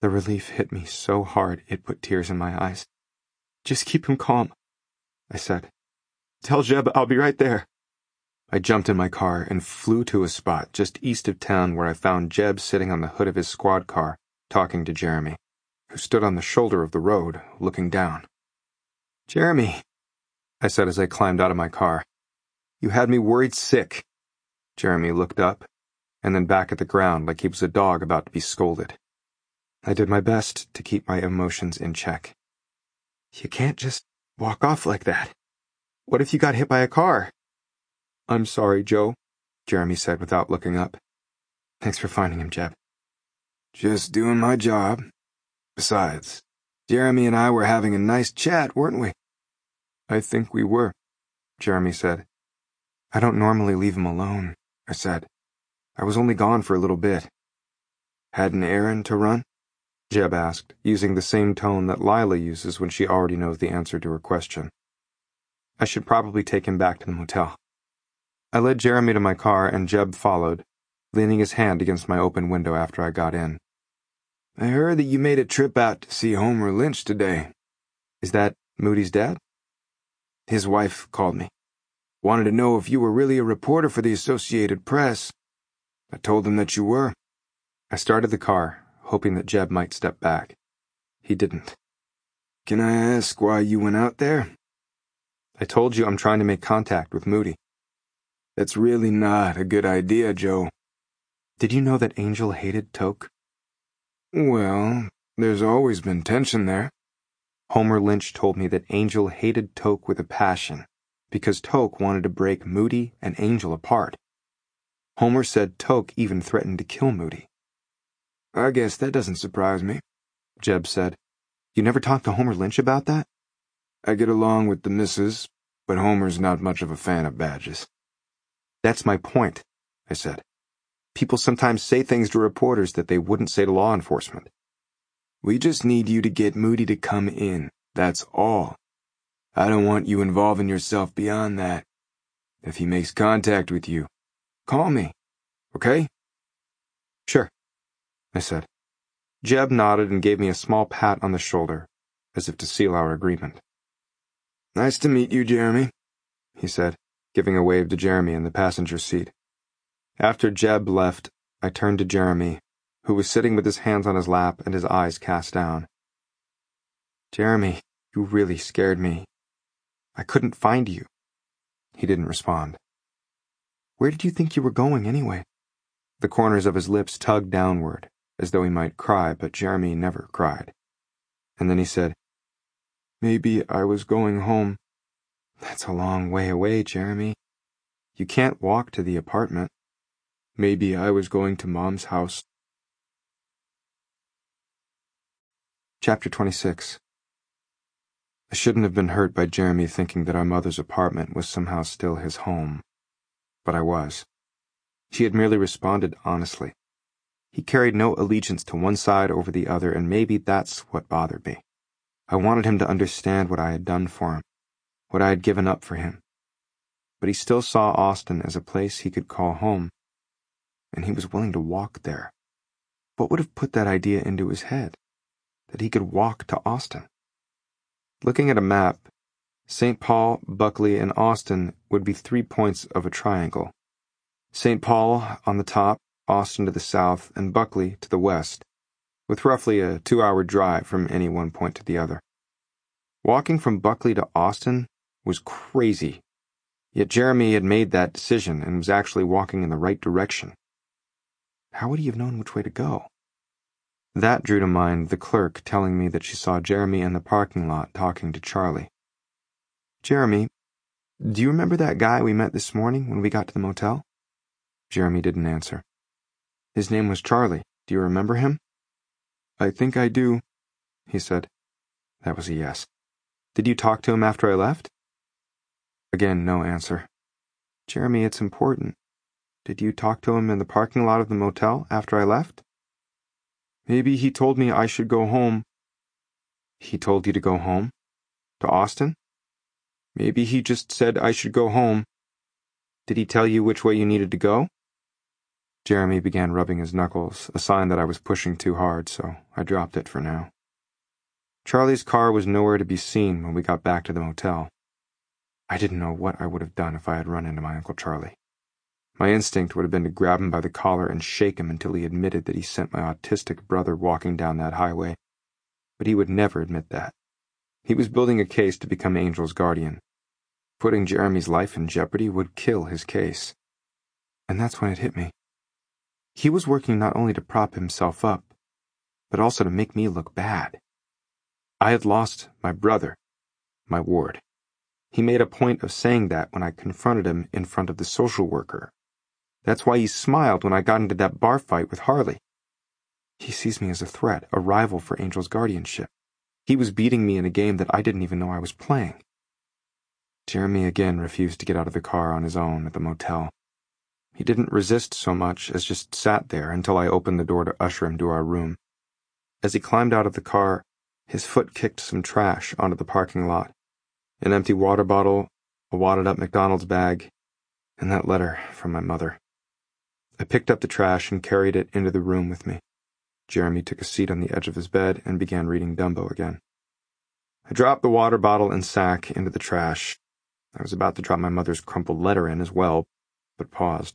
The relief hit me so hard it put tears in my eyes. "Just keep him calm," I said. "Tell Jeb I'll be right there." I jumped in my car and flew to a spot just east of town where I found Jeb sitting on the hood of his squad car, talking to Jeremy, who stood on the shoulder of the road, looking down. "Jeremy," I said as I climbed out of my car, "you had me worried sick." Jeremy looked up, and then back at the ground like he was a dog about to be scolded. I did my best to keep my emotions in check. "You can't just walk off like that. What if you got hit by a car?" "I'm sorry, Joe," Jeremy said without looking up. "Thanks for finding him, Jeb." "Just doing my job. Besides, Jeremy and I were having a nice chat, weren't we?" "I think we were," Jeremy said. "I don't normally leave him alone," I said. "I was only gone for a little bit." "Had an errand to run?" Jeb asked, using the same tone that Lila uses when she already knows the answer to her question. I should probably take him back to the motel. I led Jeremy to my car and Jeb followed, leaning his hand against my open window after I got in. "I heard that you made a trip out to see Homer Lynch today." "Is that Moody's dad?" "His wife called me. Wanted to know if you were really a reporter for the Associated Press. I told them that you were." I started the car, hoping that Jeb might step back. He didn't. "Can I ask why you went out there?" "I told you I'm trying to make contact with Moody." "That's really not a good idea, Joe." "Did you know that Angel hated Toke?" "Well, there's always been tension there." "Homer Lynch told me that Angel hated Toke with a passion because Toke wanted to break Moody and Angel apart. Homer said Toke even threatened to kill Moody." "I guess that doesn't surprise me," Jeb said. "You never talked to Homer Lynch about that?" "I get along with the missus, but Homer's not much of a fan of badges." "That's my point," I said. "People sometimes say things to reporters that they wouldn't say to law enforcement." "We just need you to get Moody to come in, that's all. I don't want you involving yourself beyond that. If he makes contact with you, call me, okay?" "Sure," I said. Jeb nodded and gave me a small pat on the shoulder, as if to seal our agreement. "Nice to meet you, Jeremy," he said, giving a wave to Jeremy in the passenger seat. After Jeb left, I turned to Jeremy, who was sitting with his hands on his lap and his eyes cast down. "Jeremy, you really scared me. I couldn't find you." He didn't respond. "Where did you think you were going, anyway?" The corners of his lips tugged downward, as though he might cry, but Jeremy never cried. And then he said, "Maybe I was going home." "That's a long way away, Jeremy. You can't walk to the apartment." "Maybe I was going to Mom's house." Chapter 26. I shouldn't have been hurt by Jeremy thinking that our mother's apartment was somehow still his home. But I was. She had merely responded honestly. He carried no allegiance to one side over the other, and maybe that's what bothered me. I wanted him to understand what I had done for him, what I had given up for him. But he still saw Austin as a place he could call home, and he was willing to walk there. What would have put that idea into his head? That he could walk to Austin? Looking at a map, St. Paul, Buckley, and Austin would be 3 points of a triangle. St. Paul on the top, Austin to the south, and Buckley to the west, with roughly a 2-hour drive from any one point to the other. Walking from Buckley to Austin was crazy, yet Jeremy had made that decision and was actually walking in the right direction. How would he have known which way to go? That drew to mind the clerk telling me that she saw Jeremy in the parking lot talking to Charlie. "Jeremy, do you remember that guy we met this morning when we got to the motel?" Jeremy didn't answer. "His name was Charlie. Do you remember him?" "I think I do," he said. That was a yes. "Did you talk to him after I left?" Again, no answer. "Jeremy, it's important. Did you talk to him in the parking lot of the motel after I left?" "Maybe he told me I should go home." "He told you to go home? To Austin?" "Maybe he just said I should go home." "Did he tell you which way you needed to go?" Jeremy began rubbing his knuckles, a sign that I was pushing too hard, so I dropped it for now. Charlie's car was nowhere to be seen when we got back to the motel. I didn't know what I would have done if I had run into my Uncle Charlie. My instinct would have been to grab him by the collar and shake him until he admitted that he sent my autistic brother walking down that highway. But he would never admit that. He was building a case to become Angel's guardian. Putting Jeremy's life in jeopardy would kill his case. And that's when it hit me. He was working not only to prop himself up, but also to make me look bad. I had lost my brother, my ward. He made a point of saying that when I confronted him in front of the social worker. That's why he smiled when I got into that bar fight with Harley. He sees me as a threat, a rival for Angel's guardianship. He was beating me in a game that I didn't even know I was playing. Jeremy again refused to get out of the car on his own at the motel. He didn't resist so much as just sat there until I opened the door to usher him to our room. As he climbed out of the car, his foot kicked some trash onto the parking lot. An empty water bottle, a wadded-up McDonald's bag, and that letter from my mother. I picked up the trash and carried it into the room with me. Jeremy took a seat on the edge of his bed and began reading Dumbo again. I dropped the water bottle and sack into the trash. I was about to drop my mother's crumpled letter in as well, but paused.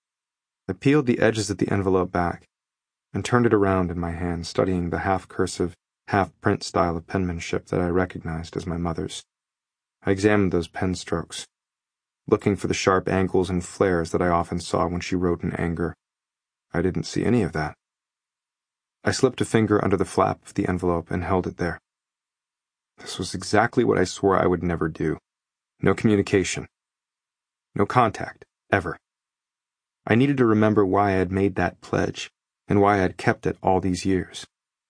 I peeled the edges of the envelope back and turned it around in my hand, studying the half-cursive, half-print style of penmanship that I recognized as my mother's. I examined those pen strokes, looking for the sharp angles and flares that I often saw when she wrote in anger. I didn't see any of that. I slipped a finger under the flap of the envelope and held it there. This was exactly what I swore I would never do. No communication. No contact, ever. I needed to remember why I had made that pledge, and why I had kept it all these years.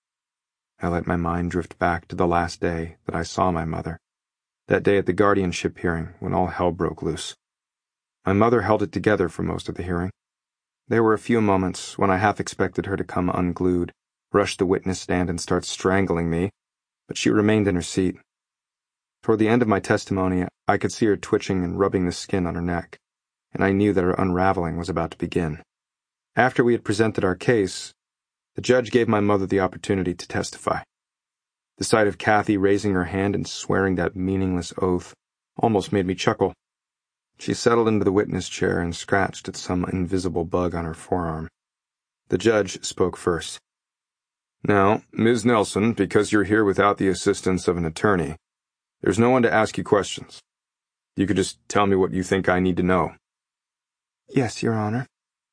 I let my mind drift back to the last day that I saw my mother. That day at the guardianship hearing, when all hell broke loose. My mother held it together for most of the hearing. There were a few moments when I half expected her to come unglued, rush the witness stand and start strangling me, but she remained in her seat. Toward the end of my testimony, I could see her twitching and rubbing the skin on her neck, and I knew that her unraveling was about to begin. After we had presented our case, the judge gave my mother the opportunity to testify. The sight of Kathy raising her hand and swearing that meaningless oath almost made me chuckle. She settled into the witness chair and scratched at some invisible bug on her forearm. The judge spoke first. Now, Ms. Nelson, because you're here without the assistance of an attorney, there's no one to ask you questions. You could just tell me what you think I need to know. Yes, Your Honor.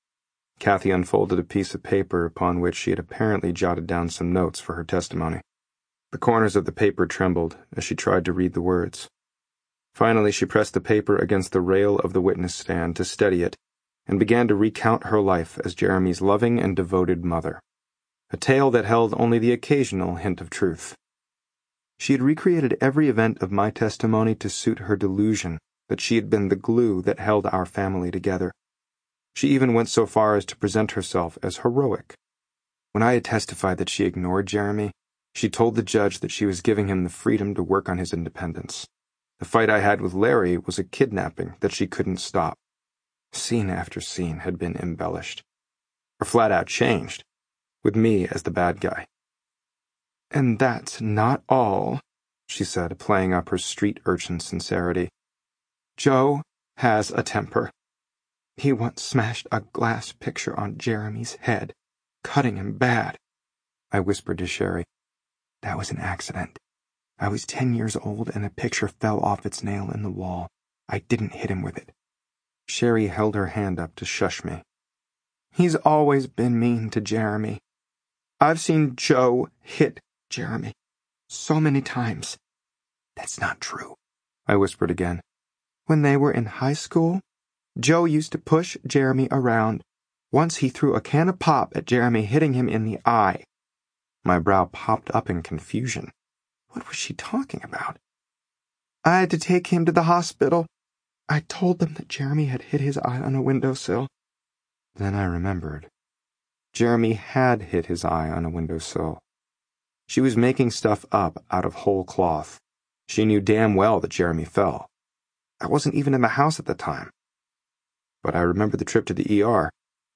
Kathy unfolded a piece of paper upon which she had apparently jotted down some notes for her testimony. The corners of the paper trembled as she tried to read the words. Finally, she pressed the paper against the rail of the witness stand to steady it, and began to recount her life as Jeremy's loving and devoted mother. A tale that held only the occasional hint of truth. She had recreated every event of my testimony to suit her delusion that she had been the glue that held our family together. She even went so far as to present herself as heroic. When I had testified that she ignored Jeremy, she told the judge that she was giving him the freedom to work on his independence. The fight I had with Larry was a kidnapping that she couldn't stop. Scene after scene had been embellished, or flat out changed, with me as the bad guy. And that's not all, she said, playing up her street urchin sincerity. Joe has a temper. He once smashed a glass picture on Jeremy's head, cutting him bad. I whispered to Sherry. That was an accident. I was 10 years old and a picture fell off its nail in the wall. I didn't hit him with it. Sherry held her hand up to shush me. He's always been mean to Jeremy. I've seen Joe hit Jeremy so many times. That's not true, I whispered again. When they were in high school, Joe used to push Jeremy around. Once he threw a can of pop at Jeremy, hitting him in the eye. My brow popped up in confusion. What was she talking about? I had to take him to the hospital. I told them that Jeremy had hit his eye on a windowsill. Then I remembered. Jeremy had hit his eye on a windowsill. She was making stuff up out of whole cloth. She knew damn well that Jeremy fell. I wasn't even in the house at the time. But I remember the trip to the ER.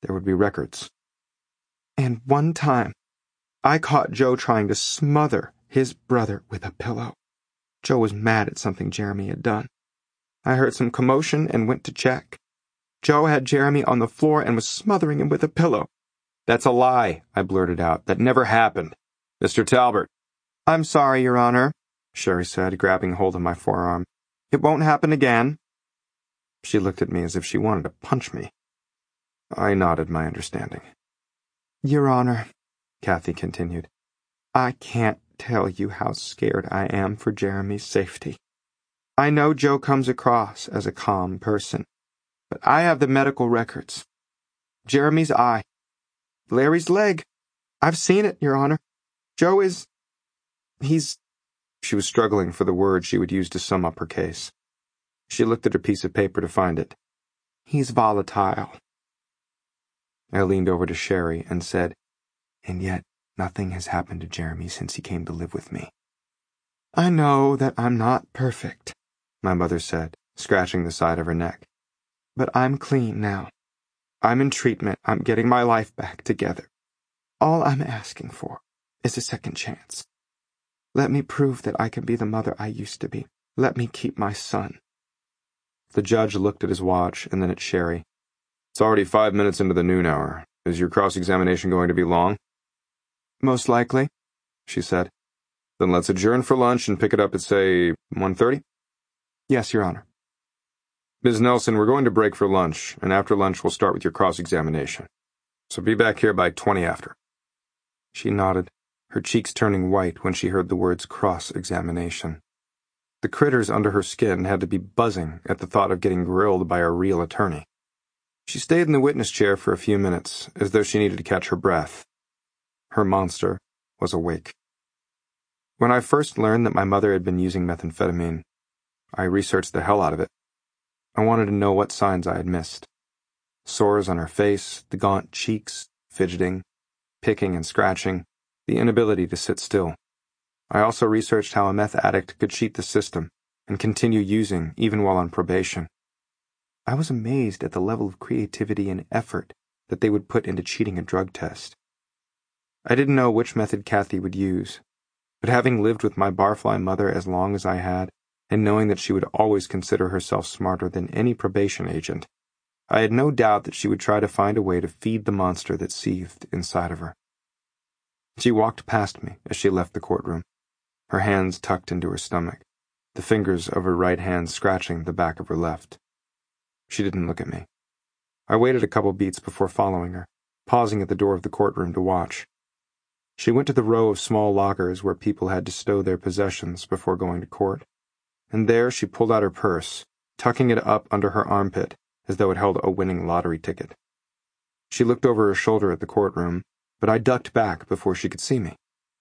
There would be records. And one time, I caught Joe trying to smother his brother with a pillow. Joe was mad at something Jeremy had done. I heard some commotion and went to check. Joe had Jeremy on the floor and was smothering him with a pillow. That's a lie, I blurted out. That never happened. Mr. Talbert. I'm sorry, Your Honor, Sherry said, grabbing hold of my forearm. It won't happen again. She looked at me as if she wanted to punch me. I nodded my understanding. Your Honor, Kathy continued, I can't tell you how scared I am for Jeremy's safety. I know Joe comes across as a calm person, but I have the medical records. Jeremy's eye. Larry's leg. I've seen it, Your Honor. Joe is... She was struggling for the word she would use to sum up her case. She looked at her piece of paper to find it. He's volatile. I leaned over to Sherry and said, and yet nothing has happened to Jeremy since he came to live with me. I know that I'm not perfect, my mother said, scratching the side of her neck. But I'm clean now. I'm in treatment. I'm getting my life back together. All I'm asking for is a second chance. Let me prove that I can be the mother I used to be. Let me keep my son. The judge looked at his watch and then at Sherry. It's already 5 minutes into the noon hour. Is your cross-examination going to be long? Most likely, she said. Then let's adjourn for lunch and pick it up at, say, 1:30? Yes, Your Honor. Ms. Nelson, we're going to break for lunch, and after lunch we'll start with your cross-examination. So be back here by 20 after. She nodded, her cheeks turning white when she heard the words cross-examination. The critters under her skin had to be buzzing at the thought of getting grilled by a real attorney. She stayed in the witness chair for a few minutes, as though she needed to catch her breath. Her monster was awake. When I first learned that my mother had been using methamphetamine, I researched the hell out of it. I wanted to know what signs I had missed. Sores on her face, the gaunt cheeks, fidgeting, picking and scratching, the inability to sit still. I also researched how a meth addict could cheat the system and continue using even while on probation. I was amazed at the level of creativity and effort that they would put into cheating a drug test. I didn't know which method Kathy would use, but having lived with my barfly mother as long as I had, and knowing that she would always consider herself smarter than any probation agent, I had no doubt that she would try to find a way to feed the monster that seethed inside of her. She walked past me as she left the courtroom, her hands tucked into her stomach, the fingers of her right hand scratching the back of her left. She didn't look at me. I waited a couple beats before following her, pausing at the door of the courtroom to watch. She went to the row of small lockers where people had to stow their possessions before going to court, and there she pulled out her purse, tucking it up under her armpit as though it held a winning lottery ticket. She looked over her shoulder at the courtroom, but I ducked back before she could see me.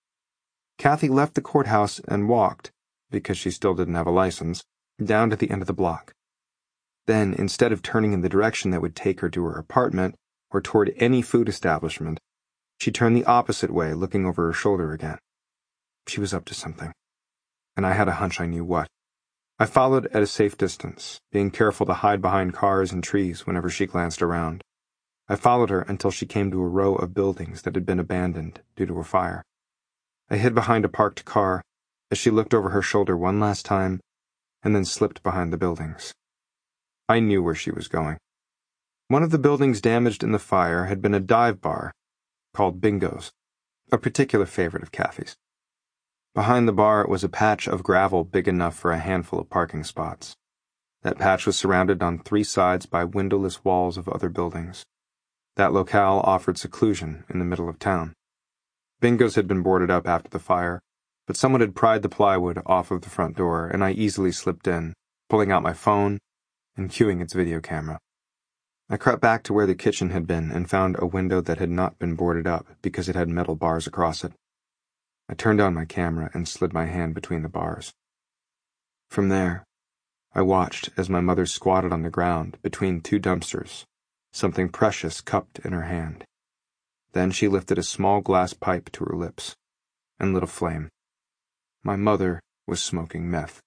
Kathy left the courthouse and walked, because she still didn't have a license, down to the end of the block. Then, instead of turning in the direction that would take her to her apartment or toward any food establishment, she turned the opposite way, looking over her shoulder again. She was up to something, and I had a hunch I knew what. I followed at a safe distance, being careful to hide behind cars and trees whenever she glanced around. I followed her until she came to a row of buildings that had been abandoned due to a fire. I hid behind a parked car as she looked over her shoulder one last time and then slipped behind the buildings. I knew where she was going. One of the buildings damaged in the fire had been a dive bar called Bingo's, a particular favorite of Kathy's. Behind the bar was a patch of gravel big enough for a handful of parking spots. That patch was surrounded on 3 sides by windowless walls of other buildings. That locale offered seclusion in the middle of town. Bingo's had been boarded up after the fire, but someone had pried the plywood off of the front door, and I easily slipped in, pulling out my phone and cueing its video camera. I crept back to where the kitchen had been and found a window that had not been boarded up because it had metal bars across it. I turned on my camera and slid my hand between the bars. From there, I watched as my mother squatted on the ground between 2 dumpsters, something precious cupped in her hand. Then she lifted a small glass pipe to her lips and lit a flame. My mother was smoking meth.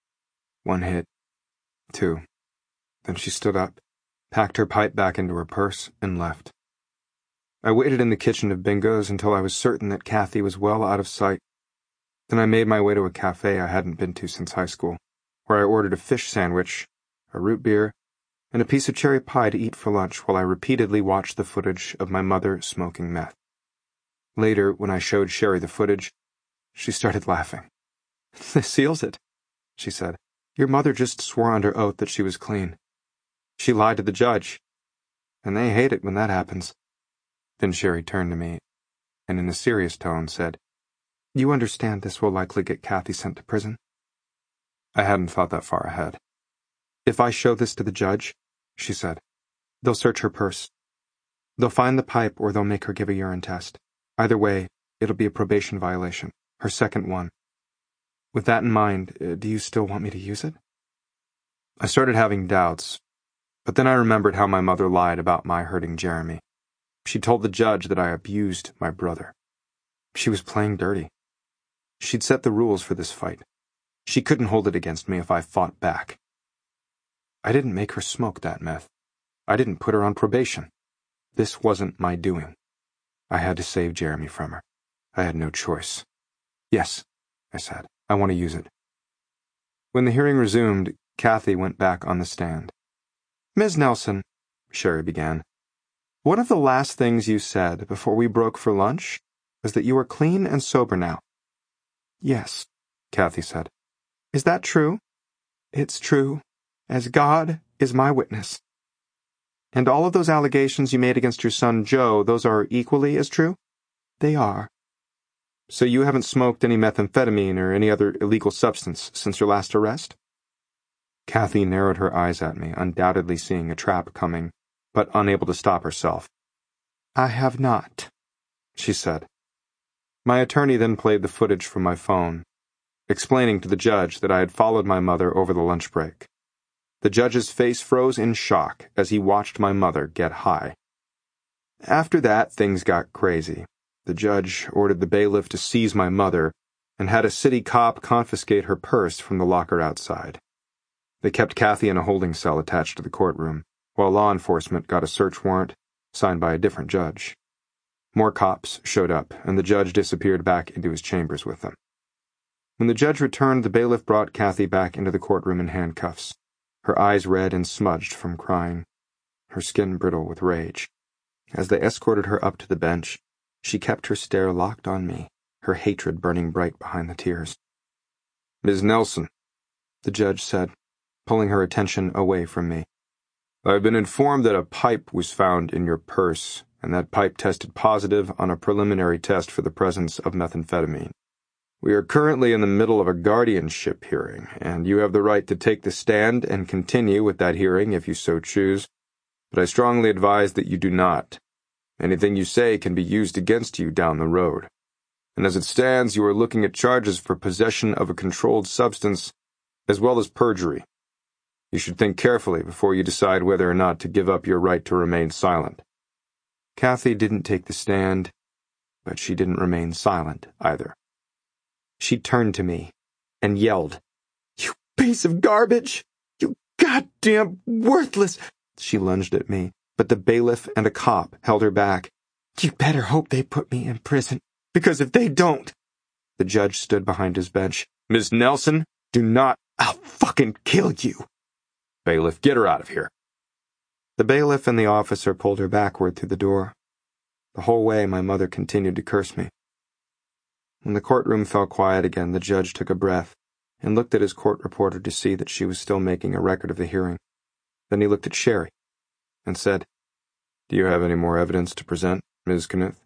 1 hit, 2. Then she stood up, packed her pipe back into her purse, and left. I waited in the kitchen of Bingo's until I was certain that Kathy was well out of sight. Then I made my way to a cafe I hadn't been to since high school, where I ordered a fish sandwich, a root beer, and a piece of cherry pie to eat for lunch while I repeatedly watched the footage of my mother smoking meth. Later, when I showed Sherry the footage, she started laughing. "This seals it," she said. "Your mother just swore under oath that she was clean. She lied to the judge, and they hate it when that happens." Then Sherry turned to me and in a serious tone said, "You understand this will likely get Kathy sent to prison?" I hadn't thought that far ahead. "If I show this to the judge," she said, "they'll search her purse. They'll find the pipe or they'll make her give a urine test. Either way, it'll be a probation violation, her second one. With that in mind, do you still want me to use it?" I started having doubts, but then I remembered how my mother lied about my hurting Jeremy. She told the judge that I abused my brother. She was playing dirty. She'd set the rules for this fight. She couldn't hold it against me if I fought back. I didn't make her smoke that meth. I didn't put her on probation. This wasn't my doing. I had to save Jeremy from her. I had no choice. "Yes," I said, "I want to use it." When the hearing resumed, Kathy went back on the stand. "Ms. Nelson," Sherry began, "one of the last things you said before we broke for lunch was that you are clean and sober now." "Yes," Kathy said. "Is that true?" "It's true, as God is my witness." "And all of those allegations you made against your son Joe, those are equally as true?" "They are." "So you haven't smoked any methamphetamine or any other illegal substance since your last arrest?" Kathy narrowed her eyes at me, undoubtedly seeing a trap coming, but unable to stop herself. "I have not," she said. My attorney then played the footage from my phone, explaining to the judge that I had followed my mother over the lunch break. The judge's face froze in shock as he watched my mother get high. After that, things got crazy. The judge ordered the bailiff to seize my mother and had a city cop confiscate her purse from the locker outside. They kept Kathy in a holding cell attached to the courtroom, while law enforcement got a search warrant signed by a different judge. More cops showed up, and the judge disappeared back into his chambers with them. When the judge returned, the bailiff brought Kathy back into the courtroom in handcuffs, her eyes red and smudged from crying, her skin brittle with rage. As they escorted her up to the bench, she kept her stare locked on me, her hatred burning bright behind the tears. "Ms. Nelson," the judge said, pulling her attention away from me, "I've been informed that a pipe was found in your purse, and that pipe tested positive on a preliminary test for the presence of methamphetamine. We are currently in the middle of a guardianship hearing, and you have the right to take the stand and continue with that hearing if you so choose, but I strongly advise that you do not. Anything you say can be used against you down the road. And as it stands, you are looking at charges for possession of a controlled substance, as well as perjury. You should think carefully before you decide whether or not to give up your right to remain silent." Kathy didn't take the stand, but she didn't remain silent either. She turned to me and yelled, "You piece of garbage! You goddamn worthless!" She lunged at me, but the bailiff and a cop held her back. "You better hope they put me in prison, because if they don't—" The judge stood behind his bench. "Ms. Nelson, do not— I'll fucking kill you!" "Bailiff, get her out of here." The bailiff and the officer pulled her backward through the door. The whole way, my mother continued to curse me. When the courtroom fell quiet again, the judge took a breath and looked at his court reporter to see that she was still making a record of the hearing. Then he looked at Sherry and said, "Do you have any more evidence to present, Ms. Knuth?"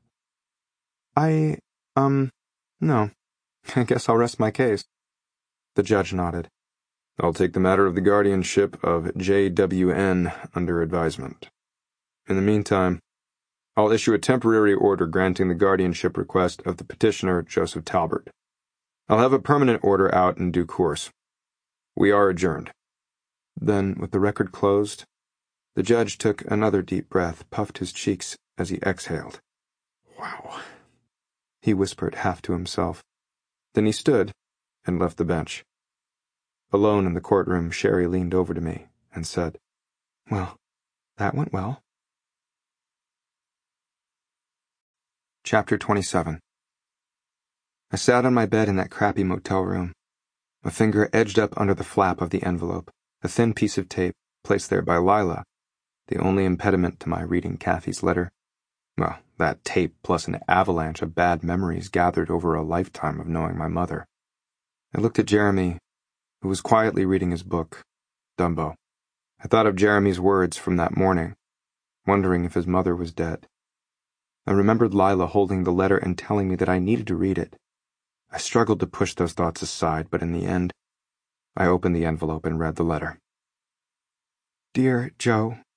No. I guess I'll rest my case." The judge nodded. "I'll take the matter of the guardianship of JWN under advisement. In the meantime, I'll issue a temporary order granting the guardianship request of the petitioner, Joseph Talbert. I'll have a permanent order out in due course. We are adjourned." Then, with the record closed, the judge took another deep breath, puffed his cheeks as he exhaled. "Wow," he whispered half to himself. Then he stood and left the bench. Alone in the courtroom, Sherry leaned over to me and said, "Well, that went well." Chapter 27. I sat on my bed in that crappy motel room. A finger edged up under the flap of the envelope, a thin piece of tape placed there by Lila, the only impediment to my reading Kathy's letter. Well, that tape plus an avalanche of bad memories gathered over a lifetime of knowing my mother. I looked at Jeremy, who was quietly reading his book, Dumbo. I thought of Jeremy's words from that morning, wondering if his mother was dead. I remembered Lila holding the letter and telling me that I needed to read it. I struggled to push those thoughts aside, but in the end, I opened the envelope and read the letter. Dear Joe,